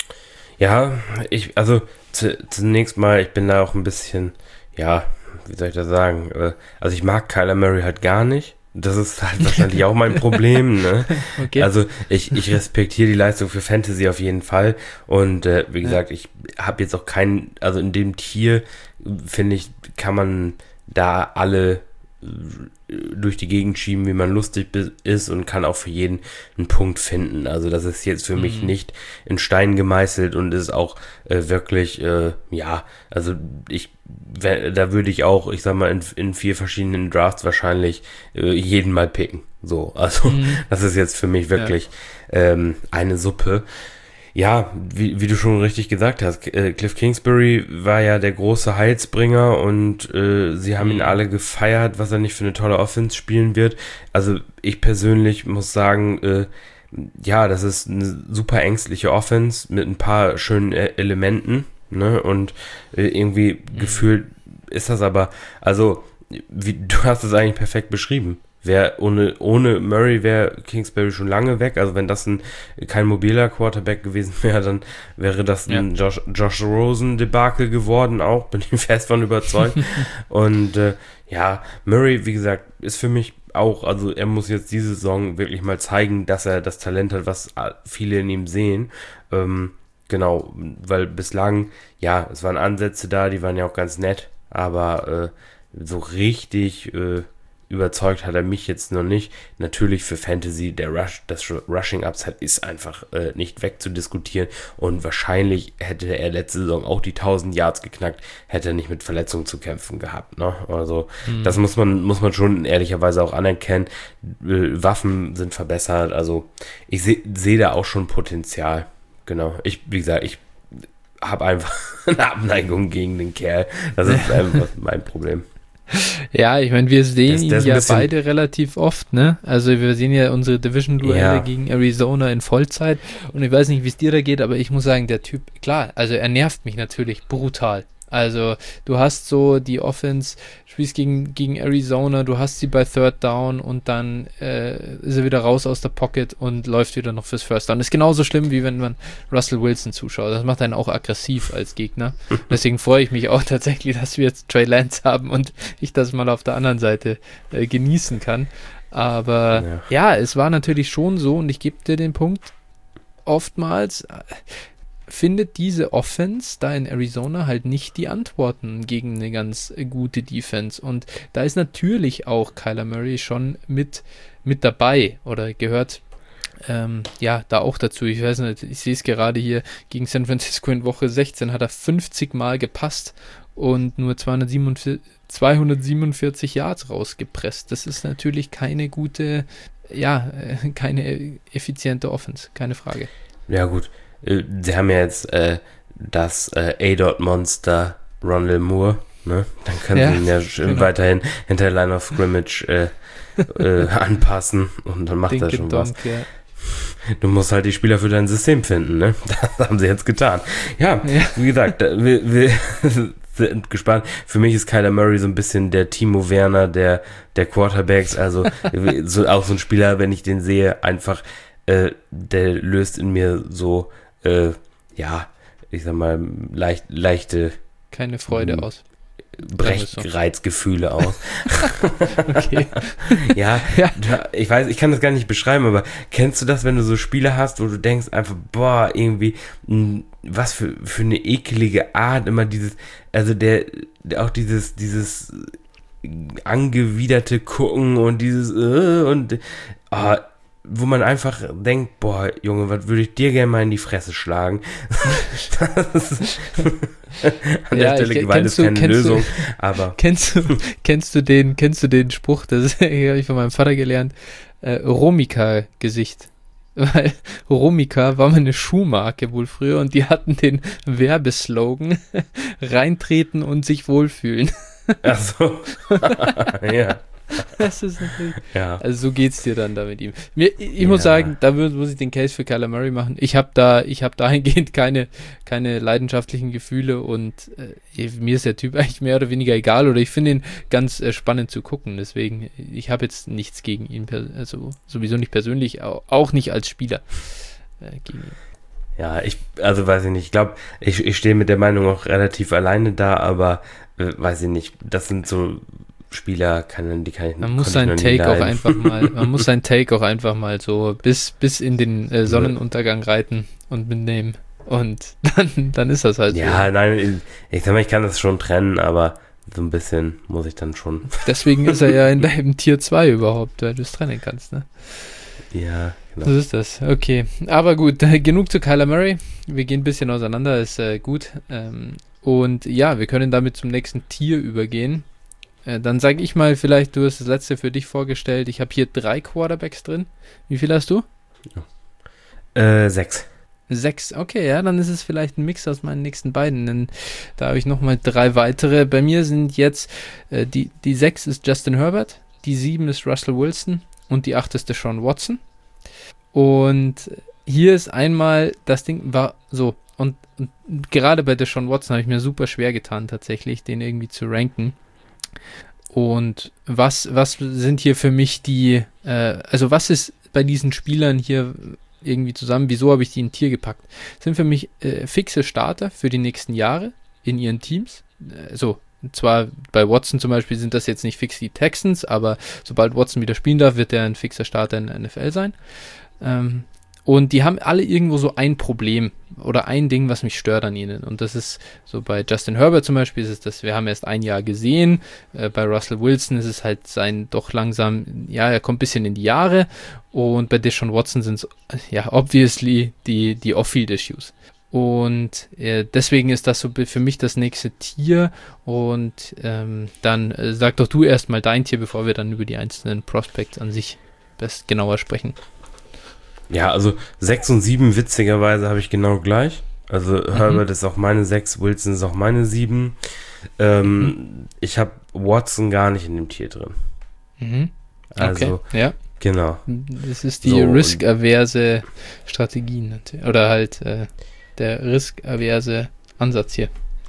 Ja, ich, also zu, zunächst mal, ich bin da auch ein bisschen, ja, wie soll ich das sagen? Äh, Also ich mag Kyler Murray halt gar nicht. Das ist halt wahrscheinlich auch mein Problem, ne? Okay. Also ich, ich respektiere die Leistung für Fantasy auf jeden Fall. Und äh, wie Ja. gesagt, ich habe jetzt auch keinen, also in dem Tier, finde ich, kann man da alle äh, durch die Gegend schieben, wie man lustig bi- ist und kann auch für jeden einen Punkt finden. Also das ist jetzt für mich Mhm. nicht in Stein gemeißelt und ist auch äh, wirklich, äh, ja, also ich, wär- da würde ich auch, ich sag mal, in, in vier verschiedenen Drafts wahrscheinlich äh, jeden mal picken. So, also Mhm. das ist jetzt für mich wirklich ähm, eine Suppe. Ja, wie, wie du schon richtig gesagt hast, äh, Cliff Kingsbury war ja der große Heilsbringer und äh, sie haben ihn Mhm. alle gefeiert, was er nicht für eine tolle Offense spielen wird. Also ich persönlich muss sagen, äh, ja, das ist eine super ängstliche Offense mit ein paar schönen äh, Elementen, ne? Und äh, irgendwie mhm. gefühlt ist das aber, also wie, du hast es eigentlich perfekt beschrieben. Wär ohne, ohne Murray wäre Kingsbury schon lange weg. Also wenn das ein, kein mobiler Quarterback gewesen wäre, dann wäre das ein ja. Josh, Josh Rosen-Debakel geworden auch. Bin ich fest von überzeugt. Und äh, ja, Murray, wie gesagt, ist für mich auch, also er muss jetzt diese Saison wirklich mal zeigen, dass er das Talent hat, was viele in ihm sehen. Ähm, genau, weil bislang, ja, es waren Ansätze da, die waren ja auch ganz nett, aber äh, so richtig äh, überzeugt hat er mich jetzt noch nicht. Natürlich für Fantasy, der Rush, das Rushing Upside ist einfach äh, nicht wegzudiskutieren und wahrscheinlich hätte er letzte Saison auch die tausend Yards geknackt, hätte er nicht mit Verletzungen zu kämpfen gehabt, ne? Also mhm. das muss man muss man schon ehrlicherweise auch anerkennen. Äh, Waffen sind verbessert, also ich sehe seh da auch schon Potenzial. Genau. Ich, wie gesagt, ich habe einfach eine Abneigung gegen den Kerl. Das ist einfach mein Problem. Ja, ich meine, wir sehen ihn ja beide relativ oft, ne? Also wir sehen ja unsere Division-Duelle ja. gegen Arizona in Vollzeit und ich weiß nicht, wie es dir da geht, aber ich muss sagen, der Typ, klar, also er nervt mich natürlich brutal. Also du hast so die Offense, spielst gegen, gegen Arizona, du hast sie bei Third Down und dann äh, ist er wieder raus aus der Pocket und läuft wieder noch fürs First Down. Das ist genauso schlimm, wie wenn man Russell Wilson zuschaut. Das macht einen auch aggressiv als Gegner. Deswegen freue ich mich auch tatsächlich, dass wir jetzt Trey Lance haben und ich das mal auf der anderen Seite äh, genießen kann. Aber ja. ja, es war natürlich schon so und ich gebe dir den Punkt, oftmals äh, findet diese Offense da in Arizona halt nicht die Antworten gegen eine ganz gute Defense. Und da ist natürlich auch Kyler Murray schon mit, mit dabei oder gehört ähm, ja da auch dazu. Ich weiß nicht, ich sehe es gerade hier gegen San Francisco in Woche sechzehn hat er fünfzig Mal gepasst und nur zweihundertsiebenundvierzig Yards rausgepresst. Das ist natürlich keine gute, ja, keine effiziente Offense, keine Frage. Ja gut. Sie haben ja jetzt äh, das äh, A-Dot-Monster Rondale Moore, ne? Dann können ja, sie ihn ja schön genau. weiterhin hinter der Line of Scrimmage äh, äh, anpassen und dann macht Dink er schon was. Donk, ja. Du musst halt die Spieler für dein System finden, ne? Das haben sie jetzt getan. Ja, ja. Wie gesagt, wir, wir sind gespannt. Für mich ist Kyler Murray so ein bisschen der Timo Werner der, der Quarterbacks, also so, auch so ein Spieler, wenn ich den sehe, einfach äh, der löst in mir so Äh, ja, ich sag mal, leicht, leichte keine Freude m- aus. Brechreizgefühle aus. Okay. ja, ja. Ich weiß, ich kann das gar nicht beschreiben, aber kennst du das, wenn du so Spiele hast, wo du denkst einfach, boah, irgendwie, m- was für, für eine ekelige Art, immer dieses, also der, der auch dieses, dieses angewiderte Gucken und dieses, äh, und, ah, wo man einfach denkt, boah, Junge, was würde ich dir gerne mal in die Fresse schlagen? Das an der ja, Stelle Gewalt ist keine Lösung, du, aber kennst du, kennst du den, kennst du den Spruch, das habe ich von meinem Vater gelernt, äh, Romika-Gesicht. Weil Romika war mal eine Schuhmarke wohl früher und die hatten den Werbeslogan reintreten und sich wohlfühlen. Ach so. Ja. Das ist natürlich. Ja. Also so geht's dir dann da mit ihm. Mir, ich ich ja. muss sagen, da muss ich den Case für Kyler Murray machen. Ich habe da, ich habe dahingehend keine, keine leidenschaftlichen Gefühle und äh, mir ist der Typ eigentlich mehr oder weniger egal oder ich finde ihn ganz äh, spannend zu gucken. Deswegen, ich habe jetzt nichts gegen ihn, also sowieso nicht persönlich, auch nicht als Spieler äh, gegen ihn. Ja, ich, also weiß ich nicht. Ich glaube, ich, ich stehe mit der Meinung auch relativ alleine da, aber äh, weiß ich nicht. Das sind so Spieler, kann, die kann ich man muss seinen Take auch einfach mal, man muss seinen Take auch einfach mal so bis, bis in den äh, Sonnenuntergang reiten und mitnehmen und dann, dann ist das halt ja, so. Ja, nein, ich sag mal, ich kann das schon trennen, aber so ein bisschen muss ich dann schon. Deswegen ist er ja in deinem Tier zwei überhaupt, weil du es trennen kannst, ne? Ja, genau. So ist das, okay. Aber gut, genug zu Kyler Murray. Wir gehen ein bisschen auseinander, ist äh, gut. Ähm, und ja, wir können damit zum nächsten Tier übergehen. Dann sage ich mal, vielleicht, du hast das letzte für dich vorgestellt. Ich habe hier drei Quarterbacks drin. Wie viel hast du? Äh, sechs. Sechs, okay, ja, dann ist es vielleicht ein Mix aus meinen nächsten beiden. Denn da habe ich nochmal drei weitere. Bei mir sind jetzt, äh, die, die sechs ist Justin Herbert, die sieben ist Russell Wilson und die acht ist Deshaun Watson. Und hier ist einmal, das Ding war so, und und gerade bei Deshaun Watson habe ich mir super schwer getan, tatsächlich, den irgendwie zu ranken. Und was, was sind hier für mich die, äh, also was ist bei diesen Spielern hier irgendwie zusammen, wieso habe ich die in ein Tier gepackt? Das sind für mich äh, fixe Starter für die nächsten Jahre in ihren Teams. Also zwar bei Watson zum Beispiel sind das jetzt nicht fix die Texans, aber sobald Watson wieder spielen darf, wird er ein fixer Starter in der N F L sein. Ähm, und die haben alle irgendwo so ein Problem oder ein Ding, was mich stört an ihnen. Und das ist so bei Justin Herbert zum Beispiel, ist es das, wir haben erst ein Jahr gesehen. Äh, bei Russell Wilson ist es halt sein doch langsam, ja, er kommt ein bisschen in die Jahre. Und bei Deshaun Watson sind es, ja, obviously die, die Off-Field-Issues. Und äh, deswegen ist das so für mich das nächste Tier. Und ähm, dann äh, sag doch du erstmal dein Tier, bevor wir dann über die einzelnen Prospects an sich best genauer sprechen. Ja, also sechs und sieben witzigerweise habe ich genau gleich. Also mhm. Herbert ist auch meine sechs, Wilson ist auch meine sieben. Ähm, mhm. Ich habe Watson gar nicht in dem Tier drin. Mhm. Also, okay. Ja. Genau. Das ist die So, risk-averse Strategie. Oder halt äh, der risk-averse Ansatz hier.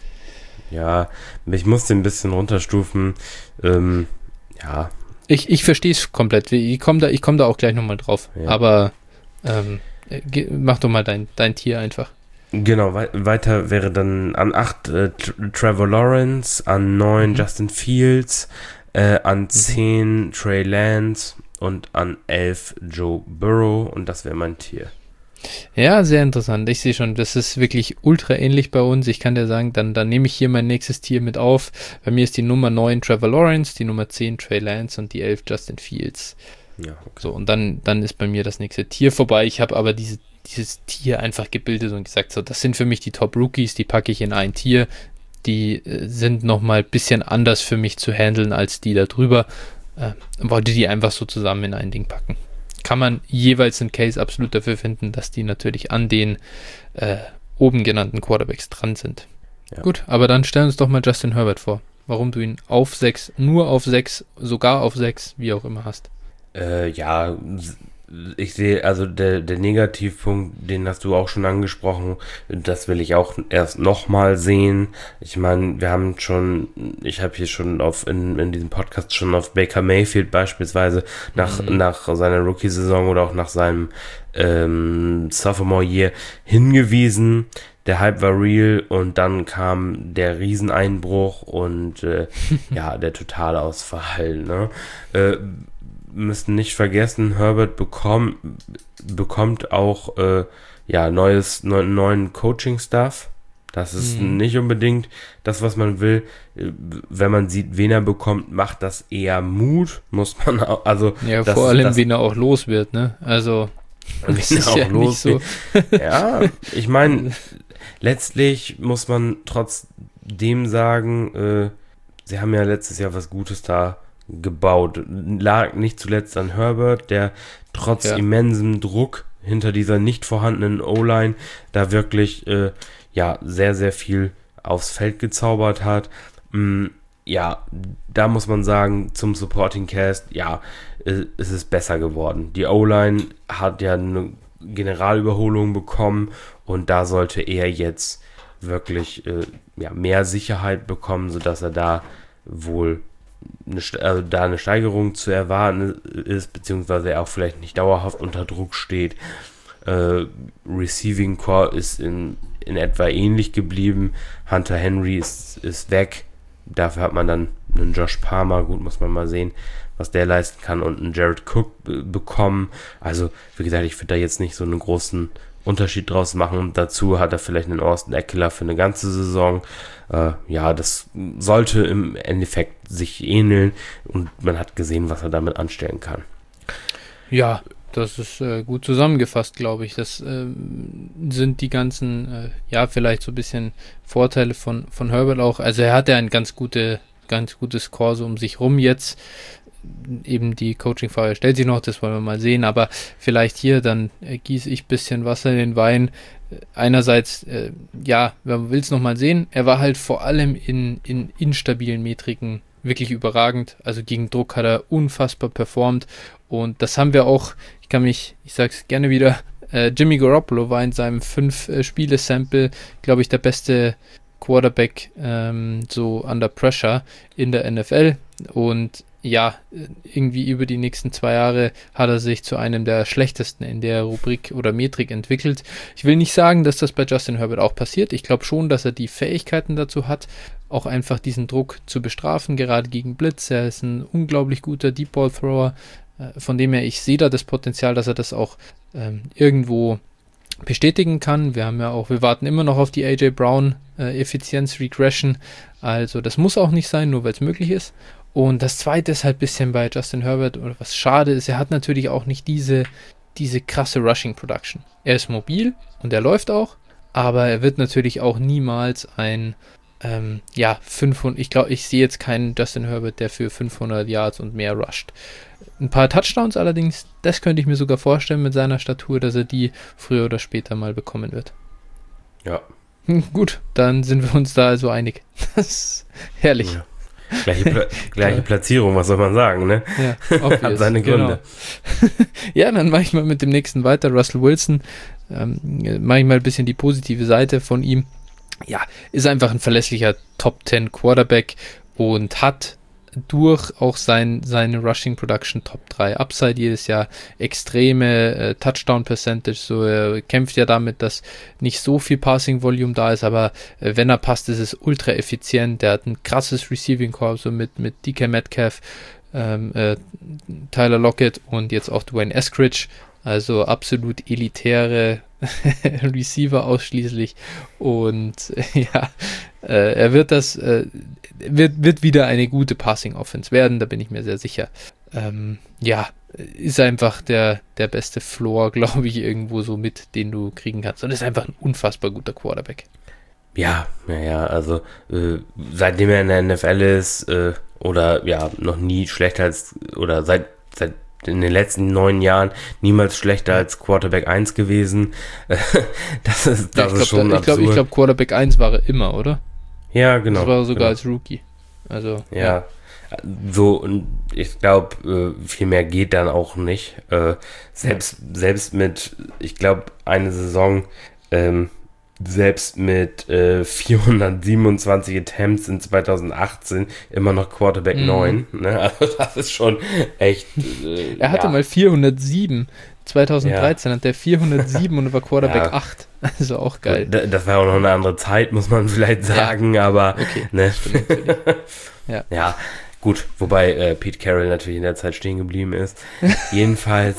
Ja, ich musste ein bisschen runterstufen. Ähm, ja. Ich, ich verstehe es komplett. Ich komme da, ich komm da auch gleich nochmal drauf. Ja. Aber ähm, ge- mach doch mal dein, dein Tier einfach. Genau, wei- weiter wäre dann an acht äh, T- Trevor Lawrence, an neun mhm. Justin Fields, äh, an mhm. zehn Trey Lance und an elf Joe Burrow, und das wäre mein Tier. Ja, sehr interessant. Ich sehe schon, das ist wirklich ultra ähnlich bei uns. Ich kann dir sagen, dann, dann nehme ich hier mein nächstes Tier mit auf. Bei mir ist die Nummer neun Trevor Lawrence, die Nummer zehn Trey Lance und die elf Justin Fields. Ja, okay. So, und dann, dann ist bei mir das nächste Tier vorbei. Ich habe aber diese, dieses Tier einfach gebildet und gesagt, so, das sind für mich die Top-Rookies, die packe ich in ein Tier. Die äh, sind nochmal ein bisschen anders für mich zu handeln als die da drüber. Äh, wollte die einfach so zusammen in ein Ding packen. Kann man jeweils einen Case absolut dafür finden, dass die natürlich an den äh, oben genannten Quarterbacks dran sind. Ja. Gut, aber dann stellen uns doch mal Justin Herbert vor. Warum du ihn auf sechs, nur auf sechs, sogar auf sechs, wie auch immer hast. Äh, ja, ich sehe, also der, der Negativpunkt, den hast du auch schon angesprochen, das will ich auch erst nochmal sehen. Ich meine, wir haben schon, ich habe hier schon auf in, in diesem Podcast schon auf Baker Mayfield beispielsweise nach, mhm. nach seiner Rookie-Saison oder auch nach seinem ähm, Sophomore-Year hingewiesen. Der Hype war real und dann kam der Rieseneinbruch und äh, ja, der Totalausfall, ne? Äh, müssen nicht vergessen, Herbert bekommt, bekommt auch äh, ja, neues, neu, neuen Coaching-Staff. Das ist mhm. nicht unbedingt das, was man will. Wenn man sieht, wen er bekommt, macht das eher Mut, muss man auch, also. Ja, das, vor allem, das, wen er auch los wird, ne? Also, das ist auch ja los nicht so. Ja, ich meine, letztlich muss man trotzdem sagen, äh, sie haben ja letztes Jahr was Gutes da gebaut. Lag nicht zuletzt an Herbert, der trotz ja. immensem Druck hinter dieser nicht vorhandenen O-Line da wirklich äh, ja sehr, sehr viel aufs Feld gezaubert hat. Mm, ja, da muss man sagen, zum Supporting Cast, ja, äh, es ist besser geworden. Die O-Line hat ja eine Generalüberholung bekommen und da sollte er jetzt wirklich äh, ja, mehr Sicherheit bekommen, sodass er da wohl Eine, also da eine Steigerung zu erwarten ist, beziehungsweise er auch vielleicht nicht dauerhaft unter Druck steht. Äh, Receiving Core ist in, in etwa ähnlich geblieben. Hunter Henry ist, ist weg. Dafür hat man dann einen Josh Palmer, gut, muss man mal sehen, was der leisten kann, und einen Jared Cook b- bekommen. Also, wie gesagt, ich würde da jetzt nicht so einen großen Unterschied draus machen. Und dazu hat er vielleicht einen Austin Eckler für eine ganze Saison. Äh, ja, das sollte im Endeffekt sich ähneln und man hat gesehen, was er damit anstellen kann. Ja, das ist äh, gut zusammengefasst, glaube ich. Das äh, sind die ganzen, äh, ja, vielleicht so ein bisschen Vorteile von, von Herbert auch. Also er hat ja ein ganz gute, ganz gutes Core so um sich rum jetzt. Eben die Coaching-Frage stellt sich noch, das wollen wir mal sehen, aber vielleicht hier, dann äh, gieße ich ein bisschen Wasser in den Wein. Einerseits, äh, ja, man will es nochmal sehen, er war halt vor allem in, in instabilen Metriken wirklich überragend, also gegen Druck hat er unfassbar performt und das haben wir auch, ich kann mich, ich sag's gerne wieder, Äh, Jimmy Garoppolo war in seinem fünf-Spiele-Sample, glaube ich, der beste Quarterback ähm, so under pressure in der N F L. Und ja, irgendwie über die nächsten zwei Jahre hat er sich zu einem der schlechtesten in der Rubrik oder Metrik entwickelt. Ich will nicht sagen, dass das bei Justin Herbert auch passiert. Ich glaube schon, dass er die Fähigkeiten dazu hat, auch einfach diesen Druck zu bestrafen, gerade gegen Blitz. Er ist ein unglaublich guter Deep Ball Thrower, äh, von dem her, ich sehe da das Potenzial, dass er das auch ähm, irgendwo bestätigen kann. Wir haben ja auch, wir warten immer noch auf die A J Brown äh, Effizienz Regression. Also das muss auch nicht sein, nur weil es möglich ist. Und das zweite ist halt ein bisschen bei Justin Herbert, oder was schade ist, er hat natürlich auch nicht diese, diese krasse Rushing Production. Er ist mobil und er läuft auch, aber er wird natürlich auch niemals ein, ähm, ja, fünfhundert, ich glaube, ich sehe jetzt keinen Justin Herbert, der für fünfhundert Yards und mehr rusht. Ein paar Touchdowns allerdings, das könnte ich mir sogar vorstellen mit seiner Statur, dass er die früher oder später mal bekommen wird. Ja. Hm, gut, dann sind wir uns da also einig. Das ist herrlich. Ja. Gleiche, Pla- gleiche Platzierung, was soll man sagen, ne? Ja, obvious, hat seine Gründe. Genau. Ja, dann mache ich mal mit dem nächsten weiter. Russell Wilson, ähm, mache ich mal ein bisschen die positive Seite von ihm. Ja, ist einfach ein verlässlicher Top zehn Quarterback und hat durch auch sein, seine Rushing Production Top drei Upside jedes Jahr, extreme äh, Touchdown Percentage, so er kämpft ja damit, dass nicht so viel Passing Volume da ist, aber äh, wenn er passt, ist es ultra effizient. Der hat ein krasses Receiving Core, so mit, mit D K Metcalf, ähm, äh, Tyler Lockett und jetzt auch Dwayne Eskridge, also absolut elitäre Receiver ausschließlich und äh, ja, äh, er wird das äh, wird, wird wieder eine gute Passing-Offense werden, da bin ich mir sehr sicher. Ähm, ja, ist einfach der, der beste Floor, glaube ich, irgendwo so mit, den du kriegen kannst. Und ist einfach ein unfassbar guter Quarterback. Ja, naja, also äh, seitdem er in der N F L ist, äh, oder ja, noch nie schlechter als, oder seit, seit in den letzten neun Jahren niemals schlechter als Quarterback eins gewesen. das ist, das ja, ist schon da, ich glaube, ich glaube, Quarterback eins war er immer, oder? Ja, genau. Das war er sogar genau. als Rookie. Also, ja, ja. so, und ich glaube, äh, viel mehr geht dann auch nicht. Äh, selbst, ja. selbst mit, ich glaube, eine Saison, ähm, selbst mit äh, vierhundertsiebenundzwanzig Attempts in zwanzig achtzehn immer noch Quarterback mhm. neun. Ne? Also das ist schon echt... Äh, er hatte ja. mal vierhundertsieben. zwanzig dreizehn ja. hat der vierhundertsieben und war Quarterback ja. acht. Also auch geil. Das war auch noch eine andere Zeit, muss man vielleicht sagen, ja. aber... Okay, ne? stimmt natürlich. Ja. ja, gut. Wobei äh, Pete Carroll natürlich in der Zeit stehen geblieben ist. Jedenfalls...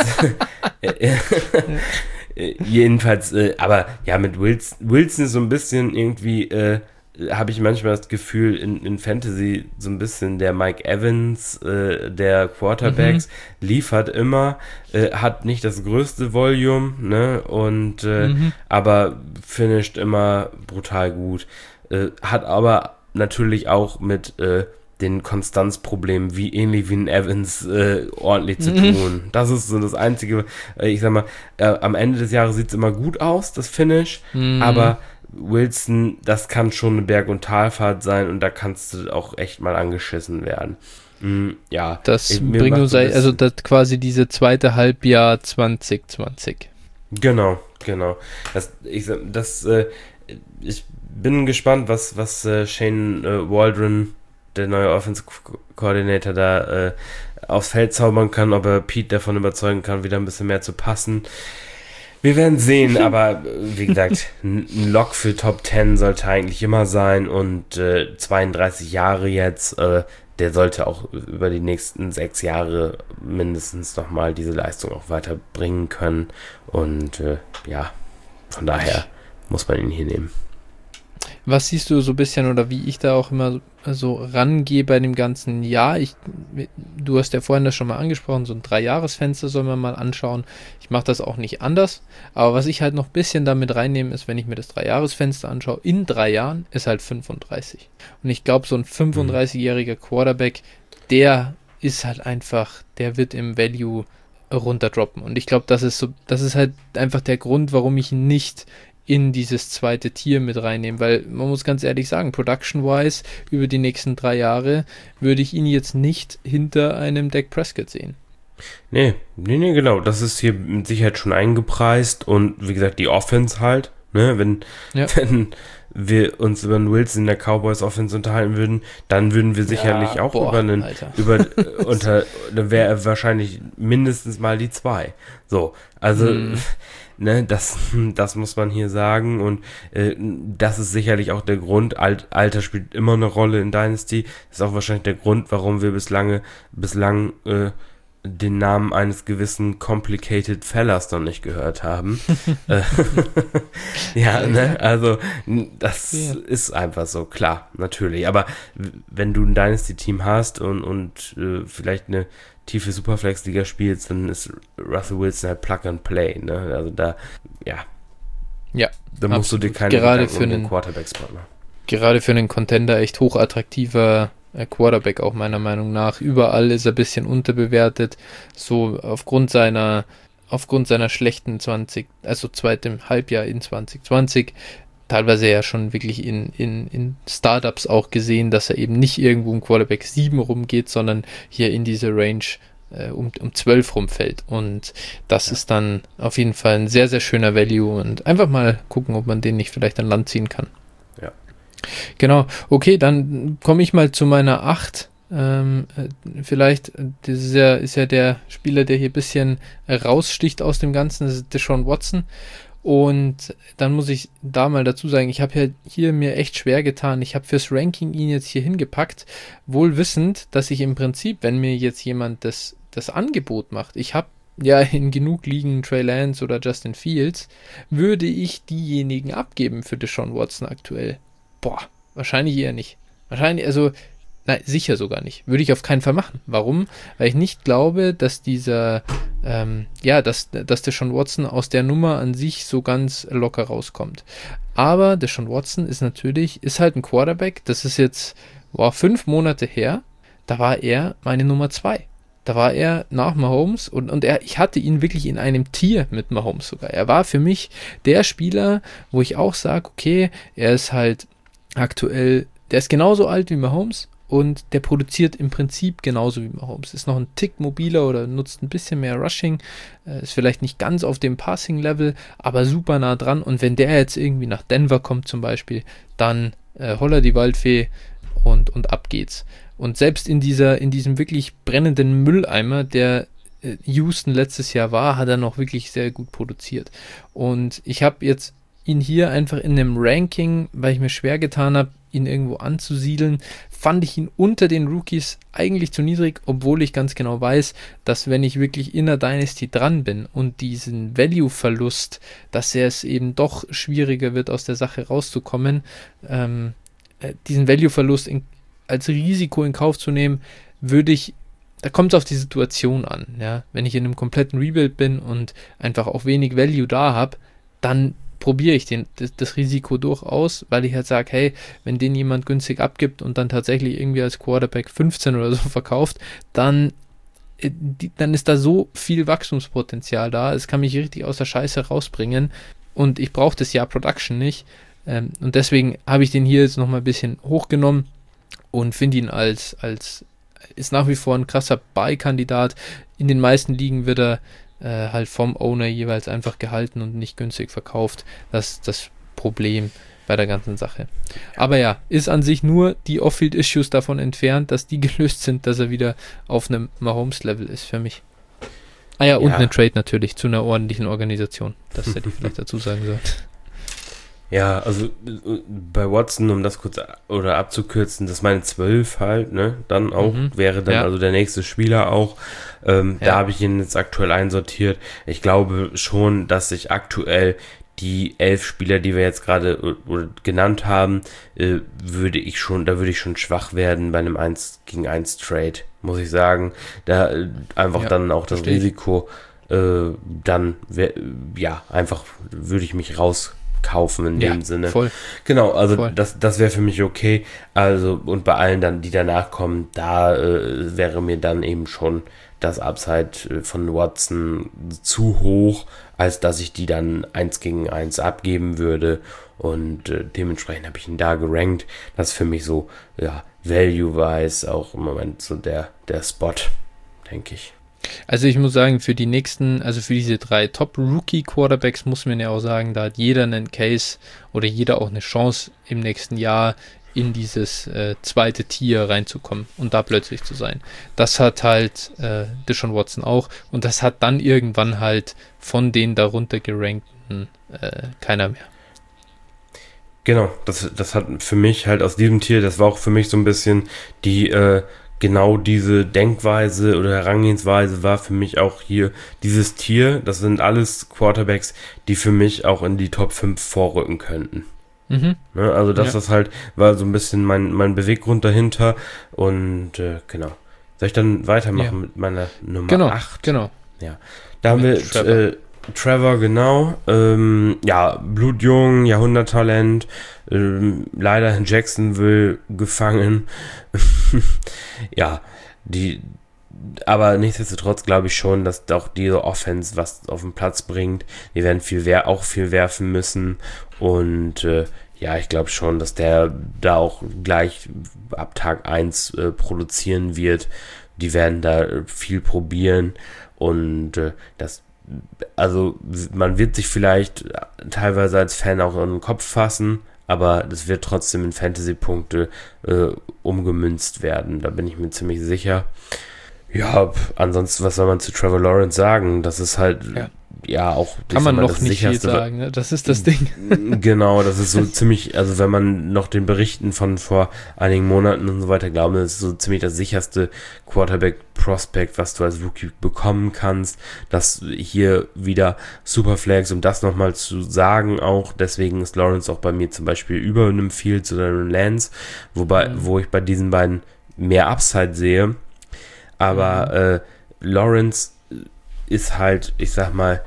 Jedenfalls, äh, aber ja, mit Wilson, Wilson ist so ein bisschen irgendwie, äh, habe ich manchmal das Gefühl, in, in Fantasy so ein bisschen der Mike Evans, äh, der Quarterbacks, mhm. liefert immer, äh, hat nicht das größte Volume, ne, und, äh, mhm. aber finisht immer brutal gut, äh, hat aber natürlich auch mit, äh, den Konstanzproblemen, wie ähnlich wie ein Evans, äh, ordentlich zu tun. Mhm. Das ist so das Einzige, äh, ich sag mal, äh, am Ende des Jahres sieht es immer gut aus, das Finish, mhm. aber Wilson, das kann schon eine Berg- und Talfahrt sein und da kannst du auch echt mal angeschissen werden. Mhm, ja. Das ich, bringt uns, das, also das quasi diese zweite Halbjahr zwanzig zwanzig. Genau, genau. Das, ich, das, äh, ich bin gespannt, was, was äh, Shane äh, Waldron, der neue Offensive Coordinator, da äh, aufs Feld zaubern kann, ob er Pete davon überzeugen kann, wieder ein bisschen mehr zu passen. Wir werden sehen, aber wie gesagt, ein Lock für Top zehn sollte eigentlich immer sein und äh, zweiunddreißig Jahre jetzt, äh, der sollte auch über die nächsten sechs Jahre mindestens nochmal diese Leistung auch weiterbringen können und äh, ja, von daher muss man ihn hier nehmen. Was siehst du so ein bisschen oder wie ich da auch immer so rangehe bei dem ganzen Jahr? Ich, du hast ja vorhin das schon mal angesprochen, so ein Drei-Jahres-Fenster soll man mal anschauen. Ich mache das auch nicht anders, aber was ich halt noch ein bisschen damit reinnehme, ist, wenn ich mir das Drei-Jahres-Fenster anschaue, in drei Jahren ist halt fünfunddreißig. Und ich glaube, so ein fünfunddreißigjähriger Quarterback, der ist halt einfach, der wird im Value runterdroppen. Und ich glaube, das ist so, das ist halt einfach der Grund, warum ich nicht in dieses zweite Tier mit reinnehmen, weil man muss ganz ehrlich sagen, production-wise, über die nächsten drei Jahre würde ich ihn jetzt nicht hinter einem Dak Prescott sehen. Nee, nee, nee, genau. Das ist hier mit Sicherheit schon eingepreist und wie gesagt, die Offense halt, ne, wenn, Ja. wenn wir uns über einen Wilson in der Cowboys Offense unterhalten würden, dann würden wir sicherlich Ja, auch boah, über einen, Alter. über, unter, dann wäre er wahrscheinlich mindestens mal die zwei. So, also, Hm. ne, das, das muss man hier sagen und äh, das ist sicherlich auch der Grund, Alt, Alter spielt immer eine Rolle in Dynasty, ist auch wahrscheinlich der Grund, warum wir bislang, bislang, äh, den Namen eines gewissen Complicated Fellas noch nicht gehört haben. Äh, ja, ne, also das Ja. ist einfach so, klar, natürlich. Aber w- wenn du ein Dynasty-Team hast und, und äh, vielleicht eine tiefe Superflex-Liga spielst, dann ist Russell Wilson halt Plug and Play, ne? Also da, ja, Ja, da musst du dir absolut. keine Gerade Gedanken für um den einen- Quarterback-Spot machen. Gerade für einen Contender echt hochattraktiver äh, Quarterback auch meiner Meinung nach. Überall ist er ein bisschen unterbewertet. So aufgrund seiner aufgrund seiner schlechten zwanzig, also zweitem Halbjahr in zwanzig zwanzig, teilweise ja schon wirklich in, in, in Startups auch gesehen, dass er eben nicht irgendwo im Quarterback sieben rumgeht, sondern hier in diese Range äh, um, um zwölf rumfällt. Und das Ja. ist dann auf jeden Fall ein sehr, sehr schöner Value und einfach mal gucken, ob man den nicht vielleicht an Land ziehen kann. Ja. Genau, okay, dann komme ich mal zu meiner acht. Ähm, äh, vielleicht, äh, das ist ja, ist ja der Spieler, der hier ein bisschen äh, raussticht aus dem Ganzen, das ist Deshaun Watson. Und dann muss ich da mal dazu sagen, ich habe ja hier mir echt schwer getan. Ich habe fürs Ranking ihn jetzt hier hingepackt, wohl wissend, dass ich im Prinzip, wenn mir jetzt jemand das, das Angebot macht, ich habe ja in genug Ligen Trey Lance oder Justin Fields, würde ich diejenigen abgeben für Deshaun Watson aktuell. Boah, wahrscheinlich eher nicht. Wahrscheinlich, also, nein, sicher sogar nicht. Würde ich auf keinen Fall machen. Warum? Weil ich nicht glaube, dass dieser, ähm, ja, dass, dass Deshaun Watson aus der Nummer an sich so ganz locker rauskommt. Aber Deshaun Watson ist natürlich, ist halt ein Quarterback, das ist jetzt, boah, fünf Monate her, da war er meine Nummer zwei. Da war er nach Mahomes und, und er, ich hatte ihn wirklich in einem Tier mit Mahomes sogar. Er war für mich der Spieler, wo ich auch sage, okay, er ist halt aktuell, der ist genauso alt wie Mahomes und der produziert im Prinzip genauso wie Mahomes. Ist noch ein Tick mobiler oder nutzt ein bisschen mehr Rushing, äh, ist vielleicht nicht ganz auf dem Passing-Level, aber super nah dran. Und wenn der jetzt irgendwie nach Denver kommt zum Beispiel, dann äh, holla die Waldfee und, und ab geht's. Und selbst in dieser, in diesem wirklich brennenden Mülleimer, der äh, Houston letztes Jahr war, hat er noch wirklich sehr gut produziert. Und ich habe jetzt ihn hier einfach in einem Ranking, weil ich mir schwer getan habe, ihn irgendwo anzusiedeln, fand ich ihn unter den Rookies eigentlich zu niedrig, obwohl ich ganz genau weiß, dass wenn ich wirklich in der Dynasty dran bin und diesen Value-Verlust, dass er es eben doch schwieriger wird, aus der Sache rauszukommen, ähm, äh, diesen Value-Verlust in, als Risiko in Kauf zu nehmen, würde ich, da kommt es auf die Situation an, ja, wenn ich in einem kompletten Rebuild bin und einfach auch wenig Value da habe, dann probiere ich den, das, das Risiko durchaus, weil ich halt sage, hey, wenn den jemand günstig abgibt und dann tatsächlich irgendwie als Quarterback fünfzehn oder so verkauft, dann, äh, die, dann ist da so viel Wachstumspotenzial da, es kann mich richtig aus der Scheiße rausbringen und ich brauche das Jahr Production nicht ähm, und deswegen habe ich den hier jetzt nochmal ein bisschen hochgenommen und finde ihn als, als, ist nach wie vor ein krasser Buy-Kandidat. In den meisten Ligen wird er Äh, halt vom Owner jeweils einfach gehalten und nicht günstig verkauft. Das ist das Problem bei der ganzen Sache. Aber ja, ist an sich nur die Off-Field-Issues davon entfernt, dass die gelöst sind, dass er wieder auf einem Mahomes-Level ist für mich. Ah ja, und Ja. eine Trade natürlich zu einer ordentlichen Organisation. Das hätte ich vielleicht dazu sagen sollen. Ja, also äh, bei Watson, um das kurz a- oder abzukürzen, das ist meine zwölf halt, ne? Dann auch, Mhm. wäre dann Ja. also der nächste Spieler auch. Ähm, Ja. Da habe ich ihn jetzt aktuell einsortiert. Ich glaube schon, dass ich aktuell die elf Spieler, die wir jetzt gerade äh, oder genannt haben, äh, würde ich schon, da würde ich schon schwach werden bei einem eins gegen eins Trade, muss ich sagen. Da äh, einfach Ja, dann auch das verstehe ich. Risiko, äh, dann, wär, ja, einfach würde ich mich rauskaufen in Ja, dem Sinne. voll. Genau, also Voll. das, das wäre für mich okay. Also, und bei allen dann, die danach kommen, da äh, wäre mir dann eben schon das Upside äh, von Watson zu hoch, als dass ich die dann eins gegen eins abgeben würde. Und äh, dementsprechend habe ich ihn da gerankt. Das ist für mich so, ja, value-wise auch im Moment so der, der Spot, denke ich. Also ich muss sagen, für die nächsten, also für diese drei Top-Rookie-Quarterbacks muss man ja auch sagen, da hat jeder einen Case oder jeder auch eine Chance im nächsten Jahr in dieses äh, zweite Tier reinzukommen und da plötzlich zu sein. Das hat halt äh, Deshaun Watson auch und das hat dann irgendwann halt von den darunter gerankten äh, keiner mehr. Genau, das, das hat für mich halt aus diesem Tier, das war auch für mich so ein bisschen die, äh, genau diese Denkweise oder Herangehensweise war für mich auch hier dieses Tier, das sind alles Quarterbacks, die für mich auch in die Top fünf vorrücken könnten. Mhm. Ne, also das, Ja. das halt war so ein bisschen mein, mein Beweggrund dahinter und äh, genau. Soll ich dann weitermachen Ja. mit meiner Nummer Genau, acht? genau. Da haben wir Mit Trevor. Trevor, äh, Trevor genau. Ähm, ja, blutjung, Jahrhunderttalent. Ähm, leider in Jacksonville gefangen. ja, die, aber nichtsdestotrotz glaube ich schon, dass auch diese Offense was auf den Platz bringt. Die werden viel wer auch viel werfen müssen und äh, ja, ich glaube schon, dass der da auch gleich ab Tag eins äh, produzieren wird. Die werden da äh, viel probieren und äh, das, also man wird sich vielleicht teilweise als Fan auch in den Kopf fassen, aber das wird trotzdem in Fantasy-Punkte äh, umgemünzt werden. Da bin ich mir ziemlich sicher. Ja, ansonsten, was soll man zu Trevor Lawrence sagen? Das ist halt, ja, ja auch... Kann man mal, noch das nicht viel sicherste, sagen, ne? Das ist das Ding. Genau, das ist so ziemlich, also wenn man noch den Berichten von vor einigen Monaten und so weiter glaubt, das ist so ziemlich das sicherste Quarterback-Prospect, was du als Rookie bekommen kannst. Das hier wieder Superflex, um das nochmal zu sagen auch, deswegen ist Lawrence auch bei mir zum Beispiel über einem Fields oder einem Lance, wobei, mhm. wo ich bei diesen beiden mehr Upside sehe. Aber mhm. äh, Lawrence ist halt, ich sag mal,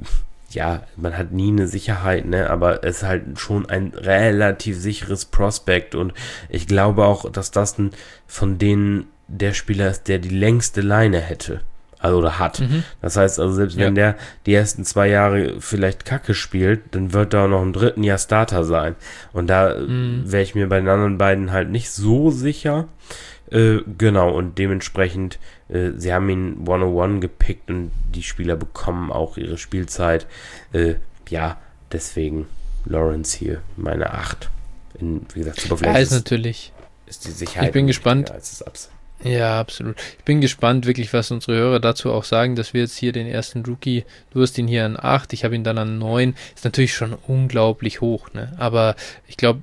ja, man hat nie eine Sicherheit, ne, aber es ist halt schon ein relativ sicheres Prospect und ich glaube auch, dass das ein von denen der Spieler ist, der die längste Leine hätte, also oder hat. Mhm. Das heißt also, selbst ja. wenn der die ersten zwei Jahre vielleicht Kacke spielt, dann wird er auch noch im dritten Jahr Starter sein und da mhm. wäre ich mir bei den anderen beiden halt nicht so sicher. Äh, genau, und dementsprechend, äh, sie haben ihn hundertundeins gepickt und die Spieler bekommen auch ihre Spielzeit. Äh, ja, deswegen Lawrence hier, meine acht. In, wie gesagt, Superflex ja, ist natürlich. Ist die Sicherheit. Ich bin gespannt. Als das ja, absolut. Ich bin gespannt, wirklich, was unsere Hörer dazu auch sagen, dass wir jetzt hier den ersten Rookie, du hast ihn hier an acht, ich habe ihn dann an neun. Ist natürlich schon unglaublich hoch, ne? Aber ich glaube,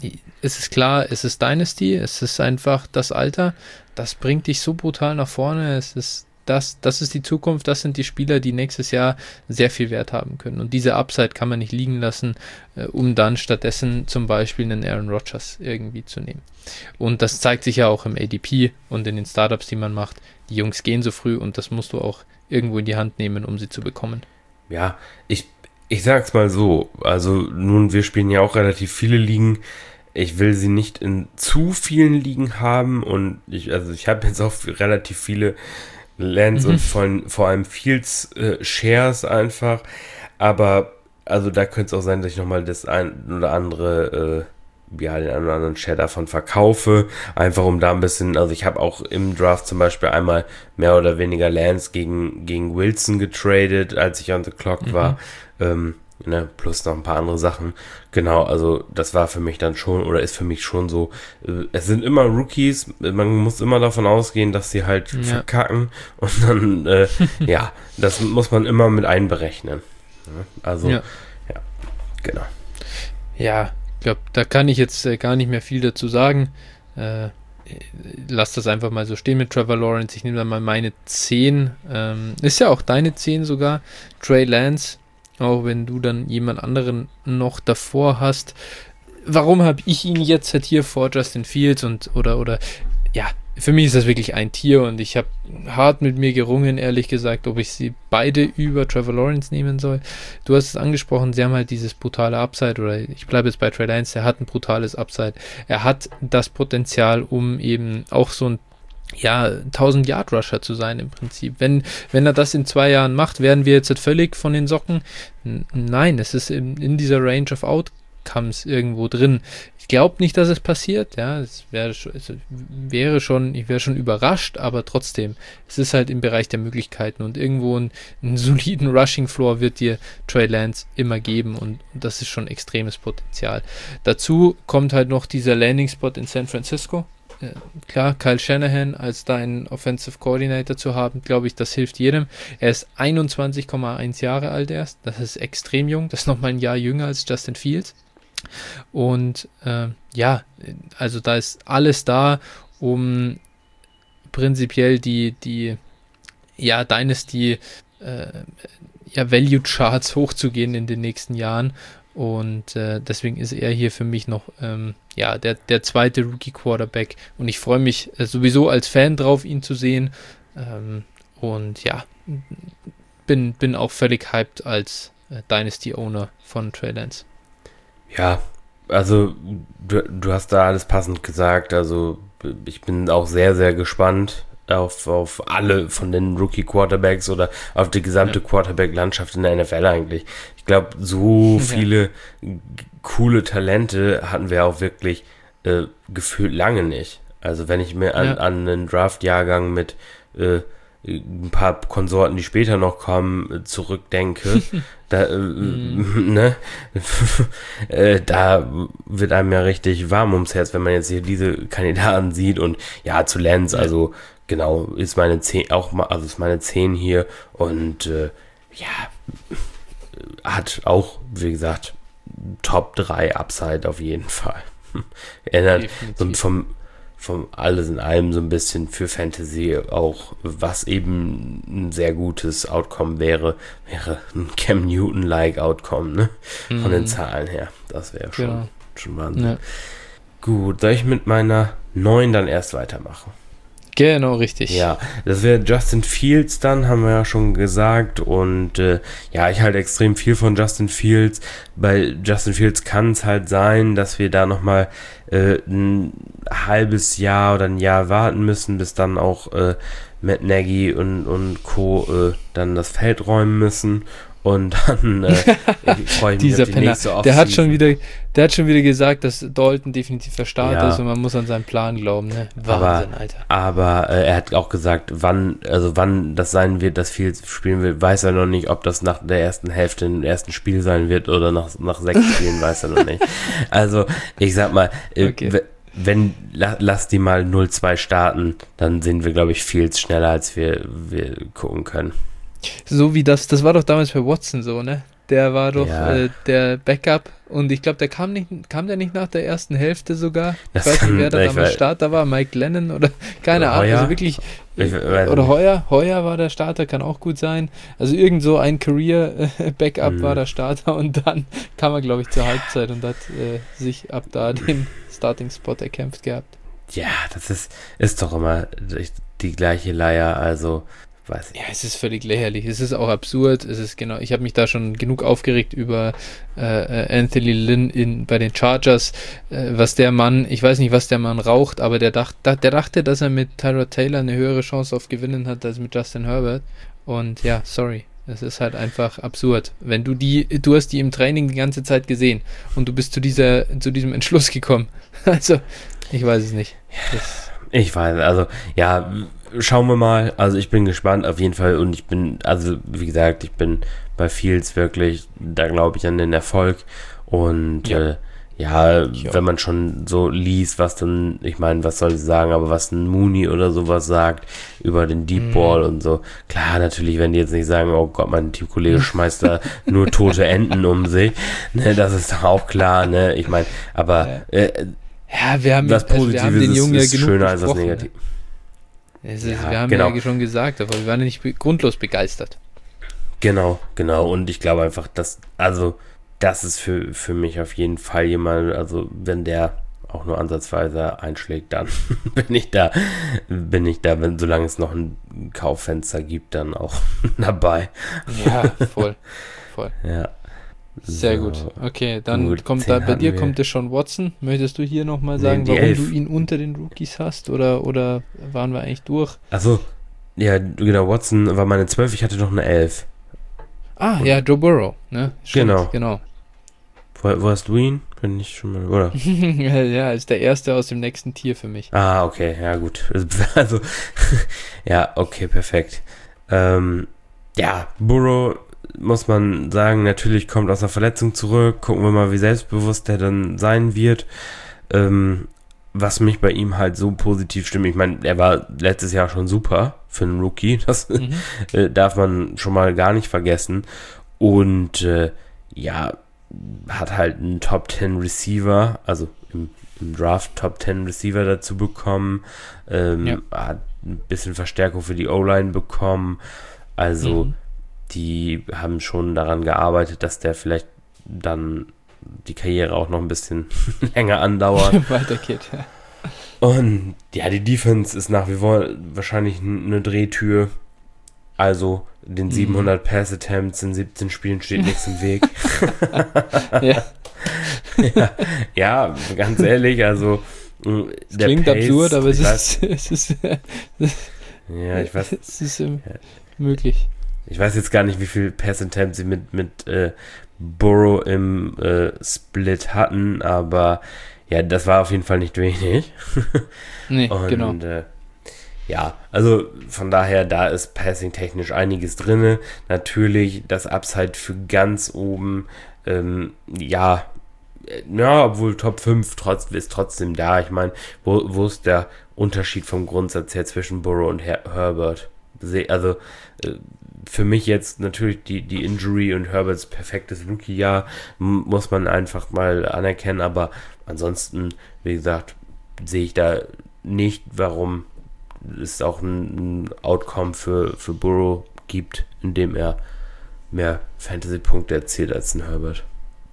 es ist klar, es ist Dynasty, es ist einfach das Alter, das bringt dich so brutal nach vorne, es ist das, das ist die Zukunft, das sind die Spieler, die nächstes Jahr sehr viel Wert haben können und diese Upside kann man nicht liegen lassen, äh, um dann stattdessen zum Beispiel einen Aaron Rodgers irgendwie zu nehmen. Und das zeigt sich ja auch im A D P und in den Startups, die man macht, die Jungs gehen so früh und das musst du auch irgendwo in die Hand nehmen, um sie zu bekommen. Ja, ich, ich sag's mal so, also nun, wir spielen ja auch relativ viele Ligen. Ich will sie nicht in zu vielen Ligen haben und ich, also ich habe jetzt auch relativ viele Lands mhm. und von, vor allem Fields äh, Shares einfach, aber also da könnte es auch sein, dass ich nochmal das ein oder andere, äh, ja, den einen oder anderen Share davon verkaufe, einfach um da ein bisschen, also ich habe auch im Draft zum Beispiel einmal mehr oder weniger Lands gegen, gegen Wilson getradet, als ich on the clock mhm. war, ähm, Ne, plus noch ein paar andere Sachen. Genau, also das war für mich dann schon, oder ist für mich schon so, äh, es sind immer Rookies, man muss immer davon ausgehen, dass sie halt ja. verkacken und dann, äh, ja, das muss man immer mit einberechnen. Also, ja, ja genau. Ja, ich glaube, da kann ich jetzt äh, gar nicht mehr viel dazu sagen. Äh, lass das einfach mal so stehen mit Trevor Lawrence. Ich nehme dann mal meine zehn. Ähm, ist ja auch deine zehn sogar. Trey Lance. Auch wenn du dann jemand anderen noch davor hast. Warum habe ich ihn jetzt halt hier vor Justin Fields und oder oder ja, für mich ist das wirklich ein Tier und ich habe hart mit mir gerungen, ehrlich gesagt, ob ich sie beide über Trevor Lawrence nehmen soll. Du hast es angesprochen, sie haben halt dieses brutale Upside oder ich bleibe jetzt bei Trey Lance, der hat ein brutales Upside. Er hat das Potenzial, um eben auch so ein ja, tausend-Yard-Rusher zu sein im Prinzip. Wenn, wenn er das in zwei Jahren macht, werden wir jetzt völlig von den Socken? N- Nein, es ist in, in dieser Range of Outcomes irgendwo drin. Ich glaube nicht, dass es passiert, ja, es wäre schon, es wäre schon, ich wäre schon überrascht, aber trotzdem, es ist halt im Bereich der Möglichkeiten und irgendwo ein, einen soliden Rushing Floor wird dir Trey Lance immer geben und, und das ist schon extremes Potenzial. Dazu kommt halt noch dieser Landing Spot in San Francisco. Äh, klar, Kyle Shanahan als dein Offensive Coordinator zu haben, glaube ich, das hilft jedem. Er ist einundzwanzig Komma eins Jahre alt erst, das ist extrem jung, das ist nochmal ein Jahr jünger als Justin Fields. Und äh, ja, also da ist alles da, um prinzipiell die, die ja, Dynasty äh, ja, Value Charts hochzugehen in den nächsten Jahren. Und äh, deswegen ist er hier für mich noch ähm, ja, der, der zweite Rookie-Quarterback. Und ich freue mich äh, sowieso als Fan drauf, ihn zu sehen. Ähm, und ja, bin, bin auch völlig hyped als äh, Dynasty-Owner von Trey Lance. Ja, also du, du hast da alles passend gesagt. Also ich bin auch sehr, sehr gespannt auf, auf alle von den Rookie-Quarterbacks oder auf die gesamte ja. Quarterback-Landschaft in der N F L eigentlich. Ich glaube, so viele ja. coole Talente hatten wir auch wirklich äh, gefühlt lange nicht. Also wenn ich mir an, ja. an einen Draft-Jahrgang mit äh, ein paar Konsorten, die später noch kommen, zurückdenke, da, äh, mm. ne? äh, da wird einem ja richtig warm ums Herz, wenn man jetzt hier diese Kandidaten sieht und ja, zu Lance, ja. also genau, ist meine zehn auch mal, also ist meine zehn hier und äh, ja, hat auch, wie gesagt, Top drei Upside auf jeden Fall. Erinnert so vom vom alles in allem so ein bisschen für Fantasy auch, was eben ein sehr gutes Outcome wäre, wäre ein Cam Newton-like Outcome, ne? Von mhm. den Zahlen her. Das wäre schon, ja. schon Wahnsinn. Ja. Gut, soll ich mit meiner neun dann erst weitermachen? Genau, richtig. Ja, das wäre Justin Fields dann, haben wir ja schon gesagt. Und äh, ja, ich halte extrem viel von Justin Fields. Bei Justin Fields kann es halt sein, dass wir da nochmal äh, ein halbes Jahr oder ein Jahr warten müssen, bis dann auch äh, Matt Nagy und, und Co. Äh, dann das Feld räumen müssen. Und dann äh, freue ich mich Dieser auf die Penner, nächste Offseason. Der hat schon wieder, der hat schon wieder gesagt, dass Dalton definitiv der Starter Ja. ist und man muss an seinen Plan glauben. Ne? Wahnsinn, aber, Alter. Aber äh, er hat auch gesagt, wann, also wann das sein wird, dass Fields spielen will, weiß er noch nicht, ob das nach der ersten Hälfte im ersten Spiel sein wird oder nach, nach sechs Spielen, weiß er noch nicht. Also ich sag mal, äh, Okay. w- wenn, la, lass die mal null zwei starten, dann sind wir, glaube ich, Fields schneller, als wir, wir gucken können. So wie das, das war doch damals bei Watson so, ne? Der war doch Ja. äh, der Backup und ich glaube, der kam nicht, kam der nicht nach der ersten Hälfte sogar? Das ich weiß kann- nicht, wer da ich damals weiß- Starter war, Mike Lennon oder keine Oder Ahnung, Hoyer? also wirklich, Ich weiß oder nicht. Heuer, Heuer war der Starter, kann auch gut sein. Also irgend so ein Career-Backup Mhm. war der Starter und dann kam er, glaube ich, zur Halbzeit und hat äh, sich ab da den Starting-Spot erkämpft gehabt. Ja, das ist, ist doch immer die, die gleiche Leier, also weiß ich. Ja, es ist völlig lächerlich. Es ist auch absurd. Es ist genau. Ich habe mich da schon genug aufgeregt über äh, Anthony Lynn in bei den Chargers, äh, was der Mann. Ich weiß nicht, was der Mann raucht, aber der dachte, der dachte, dass er mit Tyrod Taylor eine höhere Chance auf Gewinnen hat als mit Justin Herbert. Und ja, sorry. Es ist halt einfach absurd. Wenn du die, du hast die im Training die ganze Zeit gesehen und du bist zu dieser, zu diesem Entschluss gekommen. Also, ich weiß es nicht. Das, Ich weiß, also ja, schauen wir mal. Also ich bin gespannt auf jeden Fall und ich bin, also wie gesagt, ich bin bei Fields wirklich, da glaube ich an den Erfolg und Ja. äh, ja, Ja. wenn man schon so liest, was dann, ich meine, was soll ich sagen, aber was ein Mooney oder sowas sagt über den Deep Mhm. Ball und so, klar, natürlich, wenn die jetzt nicht sagen, oh Gott, mein Teamkollege schmeißt da nur tote Enten um sich, ne, das ist doch auch klar, ne, ich meine, aber äh, ja, wir haben, das also wir Positive haben den ist, Jungen ja ist genug schöner als das besprochen, ne? Negative. Es ist, Ja, wir haben genau. ja schon gesagt, aber wir waren ja nicht be- grundlos begeistert. Genau, genau. Und ich glaube einfach, dass, also, das ist für, für mich auf jeden Fall jemand, also, wenn der auch nur ansatzweise einschlägt, dann bin ich da, bin ich da, wenn, solange es noch ein Kauffenster gibt, dann auch dabei. Ja, voll. voll. Ja. Sehr So. gut. Okay, dann Gut, kommt zehn da, bei hatten dir wir. kommt der Sean Watson. Möchtest du hier nochmal Nee, sagen, die warum elf. du ihn unter den Rookies hast? Oder, oder waren wir eigentlich durch? Achso, ja, genau, Watson war meine zwölf, ich hatte noch eine elf. Ah, ja, Joe Burrow. Ne? Stimmt, Genau. genau. Wo, wo hast du ihn? Wenn nicht schon mal, oder? Ja, ist der erste aus dem nächsten Tier für mich. Ah, okay, ja gut. Also, ja, okay, perfekt. Ähm, ja, Burrow, muss man sagen, natürlich kommt aus einer Verletzung zurück. Gucken wir mal, wie selbstbewusst der dann sein wird. Ähm, was mich bei ihm halt so positiv stimmt. Ich meine, er war letztes Jahr schon super für einen Rookie. Das mhm. äh, darf man schon mal gar nicht vergessen. Und äh, ja, hat halt einen Top zehn Receiver, also im, im Draft Top zehn Receiver dazu bekommen. Ähm, ja. Hat ein bisschen Verstärkung für die O-Line bekommen. Also mhm. die haben schon daran gearbeitet, dass der vielleicht dann die Karriere auch noch ein bisschen länger andauert. Weiter geht, ja. Und ja, die Defense ist nach wie vor wahrscheinlich eine Drehtür. Also den mhm. siebenhundert Pass-Attempts in siebzehn Spielen steht nichts im Weg. ja. ja. Ja, ganz ehrlich, also das der klingt Pace, absurd, aber es ist, es ist ja, ich weiß, es ist ähm, ja. möglich. Ich weiß jetzt gar nicht, wie viel Pass-Attempts sie mit, mit äh, Burrow im äh, Split hatten, aber ja, das war auf jeden Fall nicht wenig. Nee, und, genau. Äh, ja, also von daher, da ist passing-technisch einiges drin. Natürlich das Upside für ganz oben, ähm, ja, ja, obwohl Top fünf trotz, ist trotzdem da. Ich meine, wo, wo ist der Unterschied vom Grundsatz her zwischen Burrow und Her- Herbert? Also, äh, für mich jetzt natürlich die, die Injury und Herberts perfektes Rookie-Jahr m- muss man einfach mal anerkennen, aber ansonsten, wie gesagt, sehe ich da nicht, warum es auch ein, ein Outcome für, für Burrow gibt, in dem er mehr Fantasy-Punkte erzielt als ein Herbert.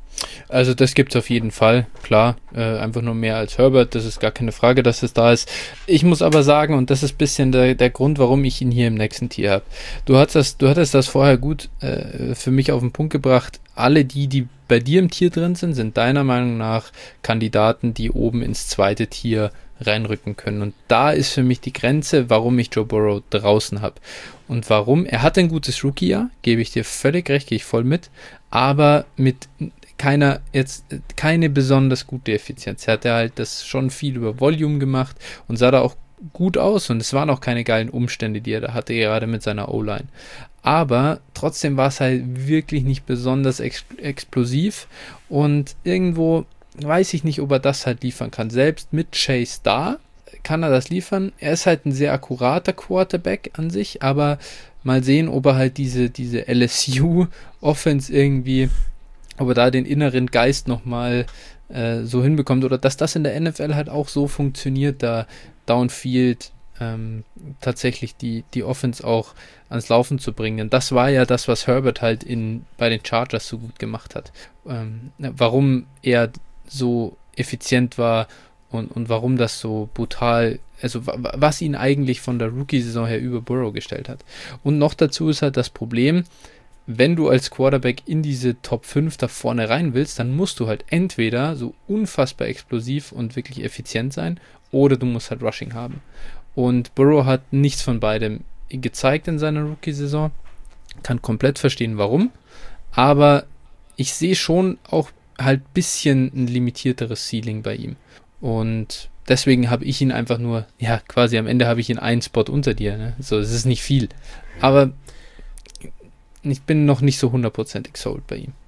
Also das gibt es auf jeden Fall, klar, äh, einfach nur mehr als Herbert, das ist gar keine Frage, dass es da ist. Ich muss aber sagen, und das ist ein bisschen der, der Grund, warum ich ihn hier im nächsten Tier habe. Du hattest das, du hattest das vorher gut äh, für mich auf den Punkt gebracht. Alle die, die bei dir im Tier drin sind, sind deiner Meinung nach Kandidaten, die oben ins zweite Tier reinrücken können. Und da ist für mich die Grenze, warum ich Joe Burrow draußen habe. Und warum? Er hat ein gutes Rookie-Jahr, gebe ich dir völlig recht, gehe ich voll mit, aber mit keiner, jetzt keine besonders gute Effizienz. Er hat ja halt das schon viel über Volume gemacht und sah da auch gut aus und es waren auch keine geilen Umstände, die er da hatte, gerade mit seiner O-Line. Aber trotzdem war es halt wirklich nicht besonders ex- explosiv und irgendwo weiß ich nicht, ob er das halt liefern kann. Selbst mit Chase da kann er das liefern. Er ist halt ein sehr akkurater Quarterback an sich, aber mal sehen, ob er halt diese, diese L S U-Offense irgendwie, ob er da den inneren Geist nochmal äh, so hinbekommt oder dass das in der N F L halt auch so funktioniert, da Downfield ähm, tatsächlich die, die Offense auch ans Laufen zu bringen. Und das war ja das, was Herbert halt in, bei den Chargers so gut gemacht hat. Ähm, warum er so effizient war und, und warum das so brutal, also w- was ihn eigentlich von der Rookie-Saison her über Burrow gestellt hat. Und noch dazu ist halt das Problem, wenn du als Quarterback in diese Top fünf da vorne rein willst, dann musst du halt entweder so unfassbar explosiv und wirklich effizient sein oder du musst halt Rushing haben. Und Burrow hat nichts von beidem gezeigt in seiner Rookie-Saison. Kann komplett verstehen, warum. Aber ich sehe schon auch halt ein bisschen ein limitierteres Ceiling bei ihm. Und deswegen habe ich ihn einfach nur, ja, quasi am Ende habe ich ihn einen Spot unter dir. Ne? So, es ist nicht viel. Aber ich bin noch nicht so hundertprozentig sold bei ihm.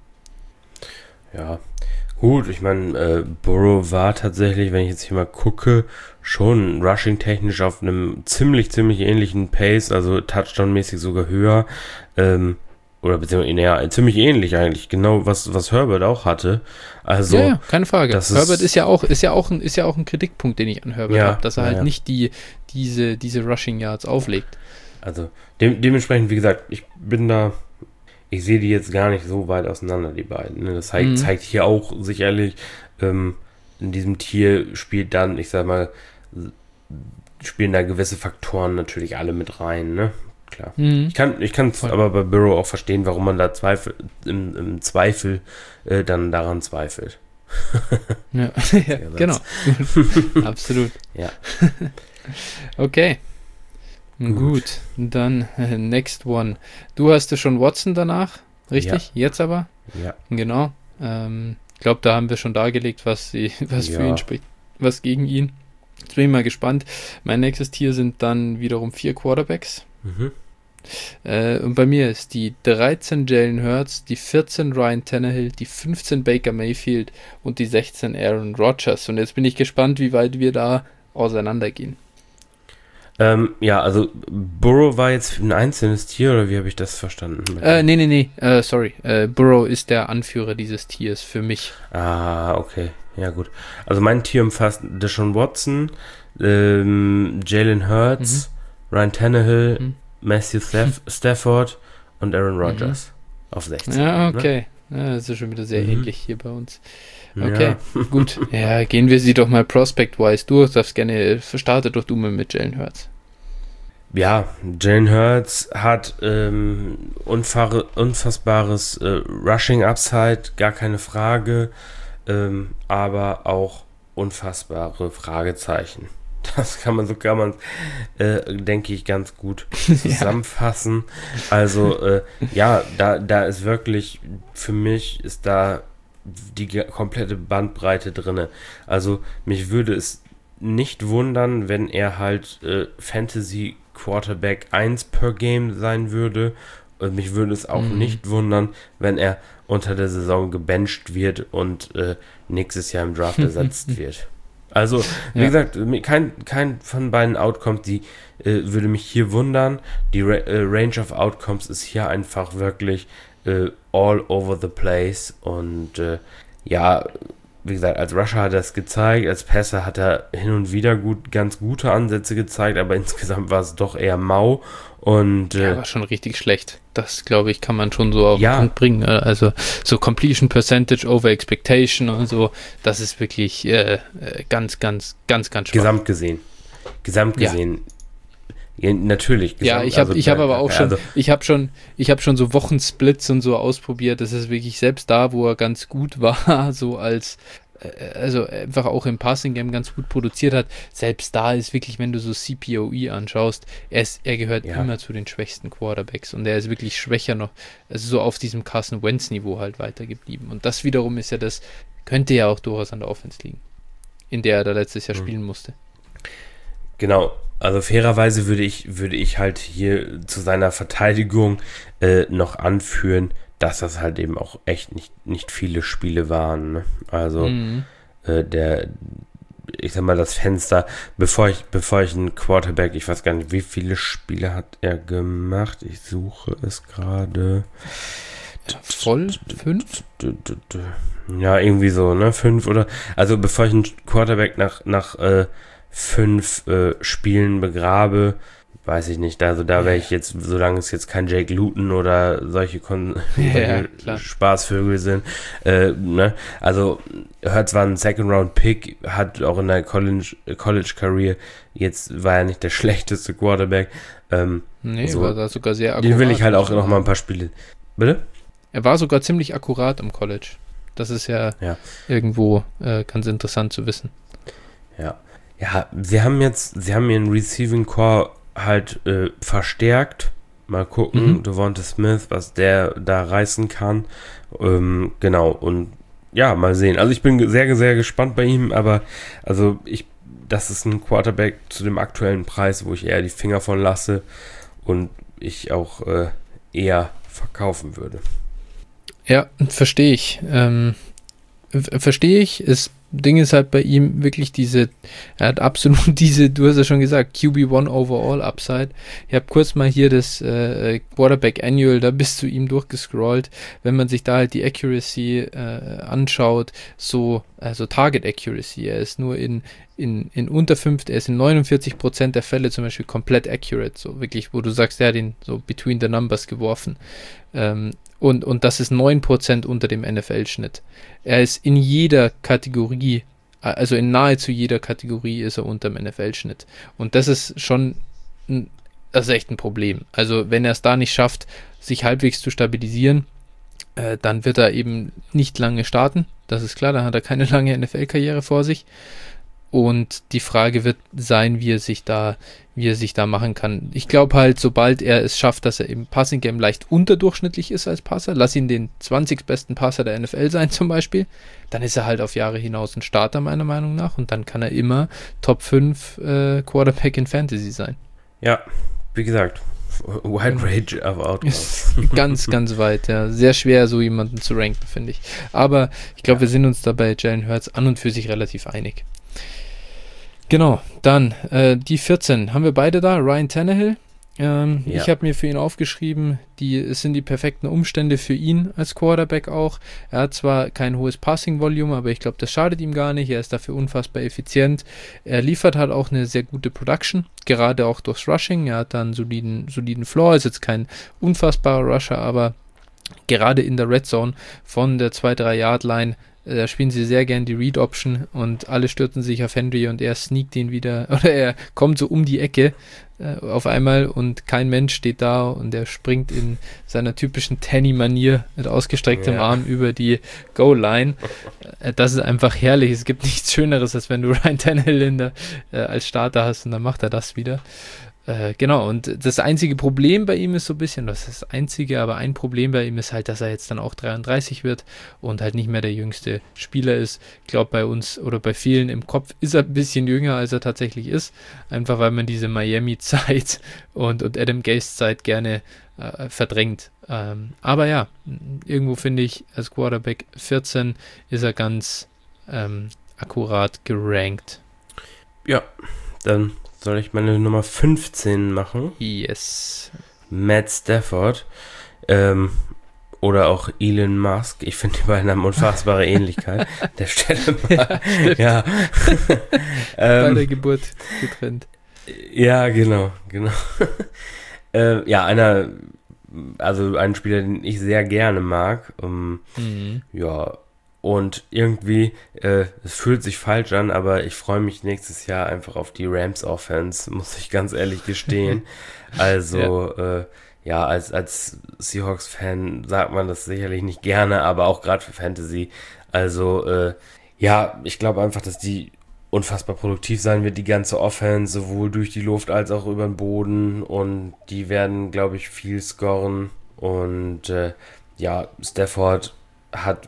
Ja, gut, ich meine, äh, Burrow war tatsächlich, wenn ich jetzt hier mal gucke, schon rushing-technisch auf einem ziemlich, ziemlich ähnlichen Pace, also Touchdown-mäßig sogar höher, ähm, oder beziehungsweise, naja, ziemlich ähnlich eigentlich, genau was, was Herbert auch hatte. Also, ja, ja, keine Frage. Das Herbert ist, ist ja auch, ist ja auch ein, ist ja auch ein Kritikpunkt, den ich an Herbert ja, habe, dass er halt ja. nicht die, diese, diese Rushing Yards auflegt. Also, de- dementsprechend, wie gesagt, ich bin da, ich sehe die jetzt gar nicht so weit auseinander, die beiden. Ne? Das zeigt, mhm. zeigt hier auch sicherlich, ähm, in diesem Tier spielt dann, ich sag mal, spielen da gewisse Faktoren natürlich alle mit rein, ne? Klar. Mhm. Ich kann ich kann aber bei Burrow auch verstehen, warum man da Zweifel, im, im Zweifel äh, dann daran zweifelt. ja, ja genau. Absolut. Ja. Okay. Gut. Gut, dann äh, next one. Du hast ja schon Watson danach, richtig? Ja. Jetzt aber? Ja. Genau. Ähm, glaube, da haben wir schon dargelegt, was, sie, was Ja. für ihn spricht, was gegen ihn. Jetzt bin ich mal gespannt. Mein nächstes Tier sind dann wiederum vier Quarterbacks. Mhm. Äh, und bei mir ist die dreizehn Jalen Hurts, die vierzehn Ryan Tannehill, die fünfzehn Baker Mayfield und die sechzehn Aaron Rodgers. Und jetzt bin ich gespannt, wie weit wir da auseinandergehen. Ähm, ja, also Burrow war jetzt ein einzelnes Tier, oder wie habe ich das verstanden? Äh, nee, nee, nee, äh, sorry. Äh, Burrow ist der Anführer dieses Tiers für mich. Ah, okay. Ja, gut. Also mein Tier umfasst Deshaun Watson, ähm, Jalen Hurts, Ryan Tannehill, Mhm. Matthew Staff- Stafford und Aaron Rodgers auf sechzehn. Ja, ne? okay. Ja, das ist schon wieder sehr Mhm. ähnlich hier bei uns. Okay, Ja. gut. Ja, gehen wir sie doch mal Prospect-wise durch. Darfst gerne, starte doch du mal mit Jalen Hurts. Ja, Jalen Hurts hat ähm, unfahr- unfassbares äh, Rushing-Upside, gar keine Frage, ähm, aber auch unfassbare Fragezeichen. Das kann man, so kann man, äh, denke ich, ganz gut zusammenfassen. Also, äh, ja, da, da ist wirklich, für mich ist da die ge- komplette Bandbreite drinne. Also, mich würde es nicht wundern, wenn er halt äh, Fantasy Quarterback eins per Game sein würde. Und mich würde es auch Mhm. nicht wundern, wenn er unter der Saison gebencht wird und äh, nächstes Jahr im Draft ersetzt wird. Also, wie Ja. gesagt, kein, kein von beiden Outcomes, die äh, würde mich hier wundern. Die Ra äh, Range of Outcomes ist hier einfach wirklich äh, all over the place. Und äh, ja, wie gesagt, als Rusher hat er es gezeigt, als Passer hat er hin und wieder gut, ganz gute Ansätze gezeigt, aber insgesamt war es doch eher mau. Und äh, Ja, war schon richtig schlecht. Das, glaube ich, kann man schon so auf Ja. den Punkt bringen. äh, Also so Completion Percentage over Expectation und so, das ist wirklich äh, äh, ganz, ganz, ganz, ganz schwach. gesamt gesehen. Gesamt Ja. gesehen. Ja, natürlich. Ja, gesamt- ich habe also, ich hab aber auch schon, also, ich habe schon, ich habe schon so Wochensplits und so ausprobiert. Das ist wirklich selbst da, wo er ganz gut war, so als, äh, also einfach auch im Passing Game ganz gut produziert hat. Selbst da ist wirklich, wenn du so C P O E anschaust, er, ist, er gehört Ja. immer zu den schwächsten Quarterbacks und er ist wirklich schwächer noch, also so auf diesem Carson Wentz Niveau halt weitergeblieben. Und das wiederum ist ja das, könnte ja auch durchaus an der Offense liegen, in der er da letztes Jahr Mhm. spielen musste. Genau, also fairerweise würde ich, würde ich halt hier zu seiner Verteidigung äh, noch anführen, dass das halt eben auch echt nicht, nicht viele Spiele waren. Ne? Also Mhm. äh, der, ich sag mal, das Fenster, bevor ich, bevor ich einen Quarterback, ich weiß gar nicht, wie viele Spiele hat er gemacht? Ich suche es gerade. Voll fünf? Ja, irgendwie so, ne? Fünf oder. Also bevor ich einen Quarterback nach, nach äh, fünf äh, Spielen begrabe, weiß ich nicht. Also da wäre ich jetzt, solange es jetzt kein Jake Luton oder solche, Kon Ja, solche klar. Spaßvögel sind, äh, ne? Also Hurts war ein Second-Round-Pick, hat auch in der College, College-Career, jetzt war er nicht der schlechteste Quarterback. Ähm, Nee, So. war da sogar sehr akkurat. den will ich halt auch muss ich noch mal sagen. ein paar Spiele. Bitte? Er war sogar ziemlich akkurat am College. Das ist ja, Ja. irgendwo äh, ganz interessant zu wissen. Ja. Ja, sie haben jetzt, sie haben ihren Receiving Core halt äh, verstärkt. Mal gucken, Mhm. Devonta Smith, was der da reißen kann. Ähm, genau, und ja, mal sehen. Also ich bin sehr, sehr gespannt bei ihm, aber also ich, das ist ein Quarterback zu dem aktuellen Preis, wo ich eher die Finger von lasse und ich auch äh, eher verkaufen würde. Ja, verstehe ich. Ähm, v- verstehe ich. Das Ding ist halt bei ihm wirklich diese, er hat absolut diese, du hast ja schon gesagt, Q B eins Overall Upside. Ich habe kurz mal hier das äh, Quarterback Annual da bis zu ihm durchgescrollt. Wenn man sich da halt die Accuracy äh, anschaut, so, also Target Accuracy, er ist nur in, in, in unter fünf, er ist in neunundvierzig Prozent der Fälle zum Beispiel komplett accurate, so wirklich, wo du sagst, er hat ihn so between the numbers geworfen. Ähm, Und, und das ist neun Prozent unter dem N F L-Schnitt. Er ist in jeder Kategorie, also in nahezu jeder Kategorie ist er unter dem N F L-Schnitt. Und das ist schon, ein, das ist echt ein Problem. Also wenn er es da nicht schafft, sich halbwegs zu stabilisieren, äh, dann wird er eben nicht lange starten. Das ist klar, dann hat er keine lange N F L-Karriere vor sich. Und die Frage wird sein, wie er sich da, wie er sich da machen kann. Ich glaube halt, sobald er es schafft, dass er im Passing Game leicht unterdurchschnittlich ist als Passer, lass ihn den zwanzig besten Passer der N F L sein zum Beispiel, dann ist er halt auf Jahre hinaus ein Starter meiner Meinung nach und dann kann er immer Top fünf äh, Quarterback in Fantasy sein. Ja, wie gesagt, wide range of outcomes. Ganz, ganz weit, ja. Sehr schwer, so jemanden zu ranken, finde ich. Aber ich glaube, ja. wir sind uns da bei Jalen Hurts an und für sich relativ einig. Genau, dann äh, die vierzehn haben wir beide da, Ryan Tannehill. Ähm, ja. Ich habe mir für ihn aufgeschrieben, die, es sind die perfekten Umstände für ihn als Quarterback auch. Er hat zwar kein hohes Passing-Volume, aber ich glaube, das schadet ihm gar nicht. Er ist dafür unfassbar effizient. Er liefert halt auch eine sehr gute Production, gerade auch durchs Rushing. Er hat da einen soliden, soliden Floor, ist jetzt kein unfassbarer Rusher, aber gerade in der Red Zone von der zwei drei Yard Line da spielen sie sehr gern die Read-Option und alle stürzen sich auf Henry und er sneakt ihn wieder, oder er kommt so um die Ecke äh, auf einmal und kein Mensch steht da und er springt in seiner typischen Tanny-Manier mit ausgestrecktem ja. Arm über die Goal-Line. Äh, das ist einfach herrlich. Es gibt nichts Schöneres, als wenn du Ryan Tannehill in der, äh, als Starter hast und dann macht er das wieder. Äh, genau, und das einzige Problem bei ihm ist so ein bisschen, das ist das einzige, aber ein Problem bei ihm ist halt, dass er jetzt dann auch dreiunddreißig wird und halt nicht mehr der jüngste Spieler ist. Ich glaube, bei uns oder bei vielen im Kopf ist er ein bisschen jünger, als er tatsächlich ist, einfach weil man diese Miami-Zeit und, und Adam Gase-Zeit gerne äh, verdrängt. Ähm, aber ja, irgendwo finde ich, als Quarterback vierzehn ist er ganz ähm, akkurat gerankt. Ja, dann soll ich meine Nummer fünfzehn machen? Yes. Matt Stafford. Ähm, oder auch Elon Musk. Ich finde, die beiden haben unfassbare Ähnlichkeit. Der Stelle mal. Ja. ähm, Bei der Geburt getrennt. Ja, genau, genau. äh, ja, einer, also ein Spieler, den ich sehr gerne mag. Um, mhm. Ja, und irgendwie, äh, es fühlt sich falsch an, aber ich freue mich nächstes Jahr einfach auf die Rams-Offense, muss ich ganz ehrlich gestehen. Also, ja, äh, ja als, als Seahawks-Fan sagt man das sicherlich nicht gerne, aber auch gerade für Fantasy. Also, äh, ja, ich glaube einfach, dass die unfassbar produktiv sein wird, die ganze Offense, sowohl durch die Luft als auch über den Boden. Und die werden, glaube ich, viel scoren. Und äh, ja, Stafford hat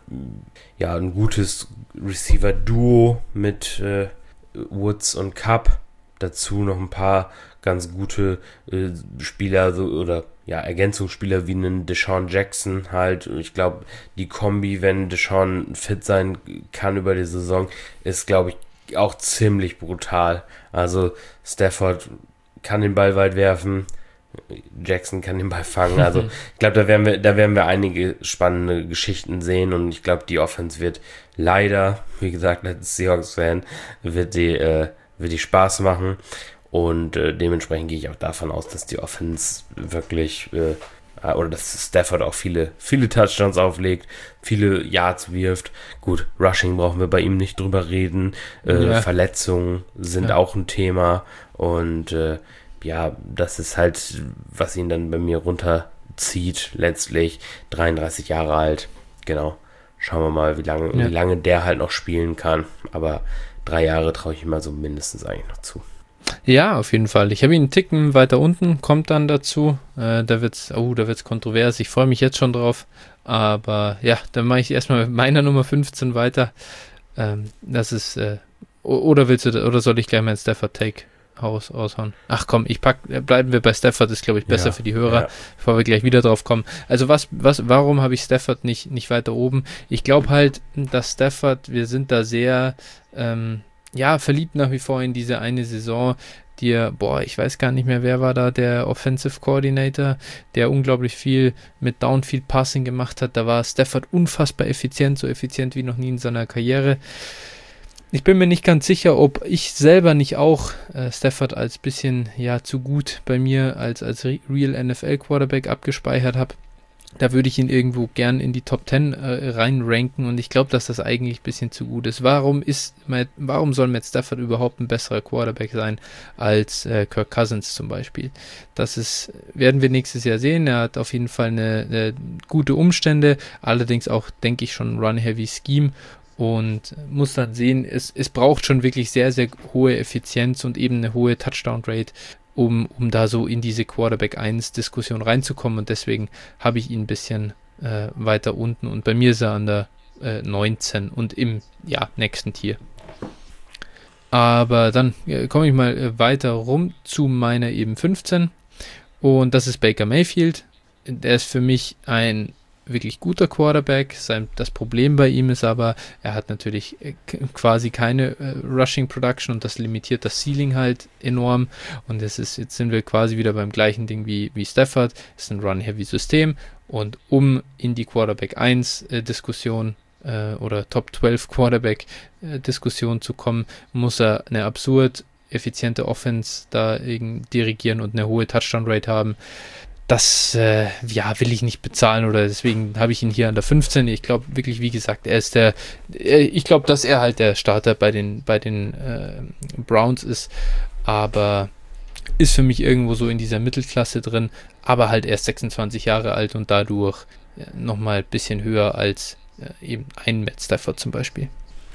ja ein gutes Receiver-Duo mit äh, Woods und Cup. Dazu noch ein paar ganz gute äh, Spieler so, oder ja, Ergänzungsspieler wie einen Deshaun Jackson halt. Ich glaube, die Kombi, wenn Deshaun fit sein kann über die Saison, ist, glaube ich, auch ziemlich brutal. Also Stafford kann den Ball weit werfen, Jackson kann den Ball fangen. Also ich glaube, da werden wir, da werden wir einige spannende Geschichten sehen und ich glaube, die Offense wird leider, wie gesagt, als Seahawks-Fan, wird die, äh, wird die Spaß machen und äh, dementsprechend gehe ich auch davon aus, dass die Offense wirklich äh, oder dass Stafford auch viele, viele Touchdowns auflegt, viele Yards wirft. Gut, Rushing brauchen wir bei ihm nicht drüber reden. Äh, ja. Verletzungen sind ja auch ein Thema und äh, ja, das ist halt, was ihn dann bei mir runterzieht, letztlich. dreiunddreißig Jahre alt, genau. Schauen wir mal, wie lange, ja. wie lange der halt noch spielen kann. Aber drei Jahre traue ich ihm mal so mindestens eigentlich noch zu. Ja, auf jeden Fall. Ich habe ihn einen Ticken weiter unten, kommt dann dazu. Äh, da wird's, oh, da wird's kontrovers. Ich freue mich jetzt schon drauf. Aber ja, dann mache ich erstmal mit meiner Nummer fünfzehn weiter. Ähm, das ist, äh, oder willst du, oder soll ich gleich meinen Stafford-Take Haus aushauen? Ach komm, ich pack, bleiben wir bei Stafford, ist glaube ich besser ja, für die Hörer, ja. bevor wir gleich wieder drauf kommen. Also was, was, warum habe ich Stafford nicht, nicht weiter oben? Ich glaube halt, dass Stafford, wir sind da sehr, ähm, ja, verliebt nach wie vor in diese eine Saison, die er, boah, ich weiß gar nicht mehr, wer war da der Offensive Coordinator, der unglaublich viel mit Downfield Passing gemacht hat. Da war Stafford unfassbar effizient, so effizient wie noch nie in seiner Karriere. Ich bin mir nicht ganz sicher, ob ich selber nicht auch äh, Stafford als bisschen ja zu gut bei mir als, als Real N F L Quarterback abgespeichert habe. Da würde ich ihn irgendwo gern in die Top zehn äh, reinranken und ich glaube, dass das eigentlich ein bisschen zu gut ist. Warum ist Matt, warum soll Matt Stafford überhaupt ein besserer Quarterback sein als äh, Kirk Cousins zum Beispiel? Das ist, werden wir nächstes Jahr sehen. Er hat auf jeden Fall eine, eine gute Umstände, allerdings auch, denke ich, schon ein Run-Heavy-Scheme. und muss dann sehen, es, es braucht schon wirklich sehr, sehr hohe Effizienz und eben eine hohe Touchdown-Rate, um, um da so in diese Quarterback eins Diskussion reinzukommen, und deswegen habe ich ihn ein bisschen äh, weiter unten, und bei mir ist er an der äh, neunzehn und im ja, nächsten Tier. Aber dann äh, komme ich mal äh, weiter rum zu meiner eben fünfzehn, und das ist Baker Mayfield. Der ist für mich ein wirklich guter Quarterback. Sein, das Problem bei ihm ist aber, er hat natürlich äh, quasi keine äh, Rushing Production, und das limitiert das Ceiling halt enorm, und das ist, jetzt sind wir quasi wieder beim gleichen Ding wie, wie Stafford. Es ist ein Run-Heavy-System, und um in die Quarterback eins äh, Diskussion äh, oder Top zwölf Quarterback äh, Diskussion zu kommen, muss er eine absurd effiziente Offense da dirigieren und eine hohe Touchdown-Rate haben. Das äh, ja, will ich nicht bezahlen, oder deswegen habe ich ihn hier an der fünfzehn. Ich glaube wirklich, wie gesagt, er ist der, ich glaube, dass er halt der Starter bei den, bei den äh, Browns ist, aber ist für mich irgendwo so in dieser Mittelklasse drin, aber halt erst sechsundzwanzig Jahre alt und dadurch ja, nochmal ein bisschen höher als äh, eben ein Matt Stafford zum Beispiel.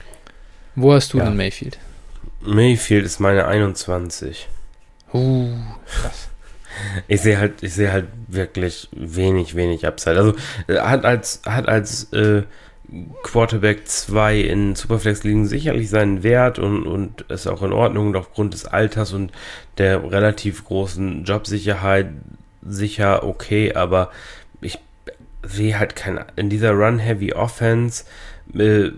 Wo hast du ja. denn Mayfield? Mayfield ist meine einundzwanzig. Uh, krass. Ich sehe halt, ich sehe halt wirklich wenig, wenig Upside. Also hat als, hat als äh, Quarterback zwei in Superflex-Ligen sicherlich seinen Wert und, und ist auch in Ordnung, und aufgrund des Alters und der relativ großen Jobsicherheit sicher okay, aber ich sehe halt kein, in dieser Run-Heavy-Offense, äh,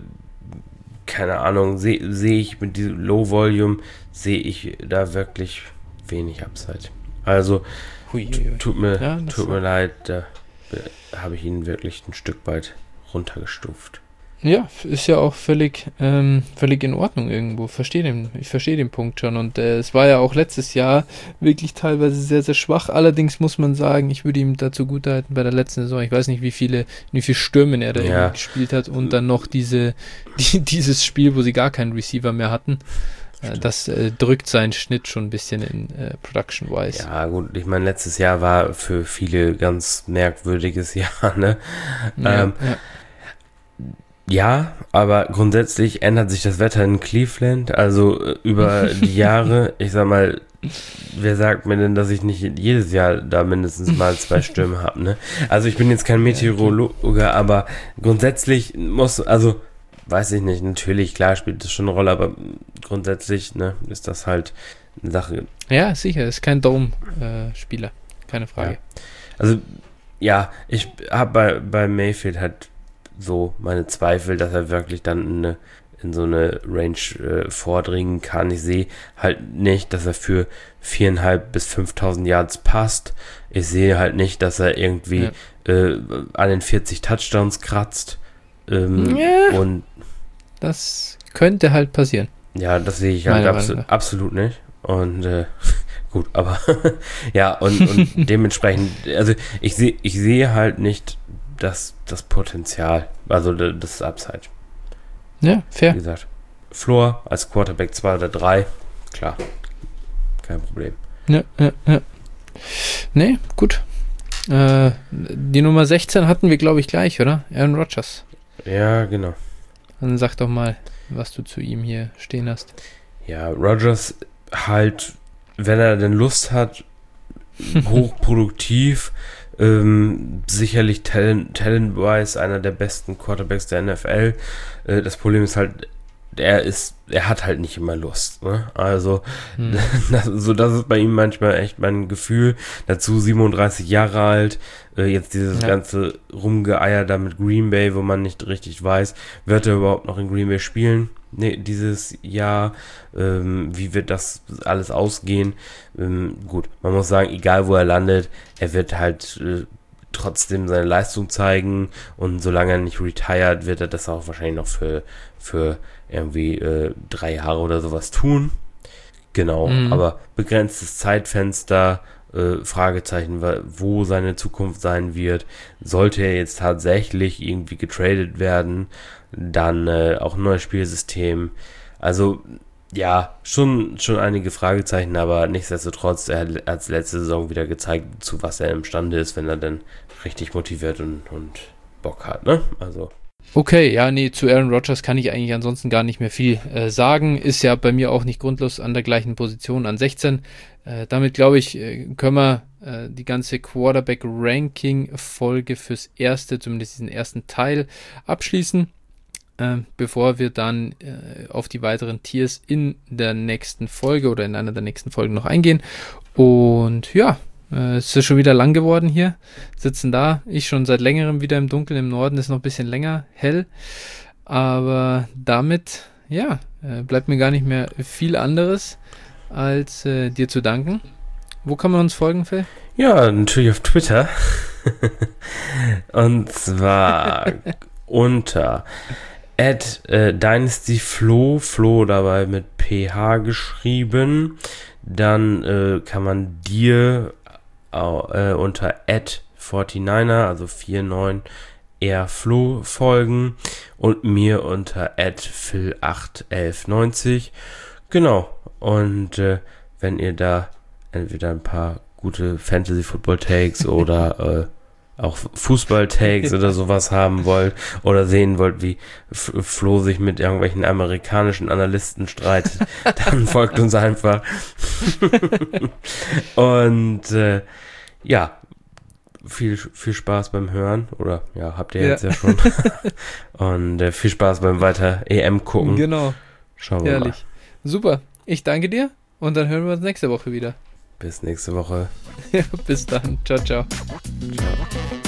keine Ahnung, sehe seh ich mit diesem Low-Volume, sehe ich da wirklich wenig Upside. Also, hui, hui, hui. tut mir, ja, tut mir leid, da habe ich ihn wirklich ein Stück weit runtergestuft. Ja, ist ja auch völlig, ähm, völlig in Ordnung irgendwo. Verstehe den, ich verstehe den Punkt schon. Und äh, es war ja auch letztes Jahr wirklich teilweise sehr, sehr schwach. Allerdings muss man sagen, ich würde ihm dazu gutehalten bei der letzten Saison. Ich weiß nicht, wie viele, wie viele Stürmen er da ja. gespielt hat, und dann noch diese, die, dieses Spiel, wo sie gar keinen Receiver mehr hatten. Das äh, drückt seinen Schnitt schon ein bisschen in äh, Production-wise. Ja, gut, ich meine, letztes Jahr war für viele ganz merkwürdiges Jahr, ne? Ja, ähm, ja. ja, aber grundsätzlich ändert sich das Wetter in Cleveland, also äh, über die Jahre. Ich sag mal, wer sagt mir denn, dass ich nicht jedes Jahr da mindestens mal zwei Stürme habe, ne? Also ich bin jetzt kein Meteorologe, aber grundsätzlich muss, also weiß ich nicht, natürlich, klar spielt das schon eine Rolle, aber grundsätzlich, ne, ist das halt eine Sache. Ja, sicher, ist kein Dome-Spieler, äh, keine Frage. Ja. Also, ja, ich habe bei, bei Mayfield halt so meine Zweifel, dass er wirklich dann in, eine, in so eine Range äh, vordringen kann. Ich sehe halt nicht, dass er für viertausendfünfhundert bis fünftausend Yards passt. Ich sehe halt nicht, dass er irgendwie ja. äh, an den vierzig Touchdowns kratzt. Ähm, ja, und das könnte halt passieren. Ja, das sehe ich halt abso- absolut nicht. Und äh, gut, aber ja, und, und dementsprechend, also ich sehe ich sehe halt nicht das, das Potenzial, also das Upside. Ja, fair. Wie gesagt, Floor als Quarterback zwei oder drei, klar, kein Problem. Ja, ja, ja. Nee, gut. Äh, die Nummer sechzehn hatten wir, glaube ich, gleich, oder? Aaron Rodgers. Ja, genau. Dann sag doch mal, was du zu ihm hier stehen hast. Ja, Rodgers halt, wenn er denn Lust hat, hochproduktiv, ähm, sicherlich talent, talent-wise einer der besten Quarterbacks der N F L. Äh, das Problem ist halt, er ist, er hat halt nicht immer Lust, ne? Also, hm. das, so das ist bei ihm manchmal echt mein Gefühl. Dazu siebenunddreißig Jahre alt, äh, jetzt dieses ja. ganze Rumgeeier da mit Green Bay, wo man nicht richtig weiß, wird er überhaupt noch in Green Bay spielen? Nee, dieses Jahr, ähm, wie wird das alles ausgehen? Ähm, gut, man muss sagen, egal wo er landet, er wird halt äh, trotzdem seine Leistung zeigen, und solange er nicht retired, wird er das auch wahrscheinlich noch für, für irgendwie äh, drei Jahre oder sowas tun. Genau, mhm. aber begrenztes Zeitfenster, äh, Fragezeichen, wo seine Zukunft sein wird. Sollte er jetzt tatsächlich irgendwie getradet werden, dann äh, auch ein neues Spielsystem. Also ja, schon, schon einige Fragezeichen, aber nichtsdestotrotz, er hat als letzte Saison wieder gezeigt, zu was er imstande ist, wenn er dann richtig motiviert und, und Bock hat, ne? Also Okay, ja, nee, zu Aaron Rodgers kann ich eigentlich ansonsten gar nicht mehr viel äh, sagen. Ist ja bei mir auch nicht grundlos an der gleichen Position an sechzehn. Äh, damit, glaube ich, äh, können wir äh, die ganze Quarterback-Ranking-Folge fürs Erste, zumindest diesen ersten Teil, abschließen, äh, bevor wir dann äh, auf die weiteren Tiers in der nächsten Folge oder in einer der nächsten Folgen noch eingehen. Und ja, Äh, es ist schon wieder lang geworden hier. Sitzen da. Ich schon seit längerem wieder im Dunkeln. Im Norden ist noch ein bisschen länger hell. Aber damit, ja, äh, bleibt mir gar nicht mehr viel anderes, als äh, dir zu danken. Wo kann man uns folgen, Phil? Ja, natürlich auf Twitter. Und zwar unter at äh, dynastyflo, Flo dabei mit P H geschrieben. Dann äh, kann man dir Uh, unter at forty-niner, also neunundvierzig R Flo folgen und mir unter at phil acht elf neunzig. Genau. Und äh, wenn ihr da entweder ein paar gute Fantasy-Football-Takes oder äh, auch Fußball-Takes oder sowas haben wollt oder sehen wollt, wie F- Flo sich mit irgendwelchen amerikanischen Analysten streitet, dann folgt uns einfach. Und äh, ja, viel, viel Spaß beim Hören. Oder ja, habt ihr ja. jetzt ja schon. Und äh, viel Spaß beim weiter E M gucken. Genau. Schauen wir Ehrlich. Mal. Super. Ich danke dir und dann hören wir uns nächste Woche wieder. Bis nächste Woche. Ja, bis dann. Ciao, ciao. Ciao.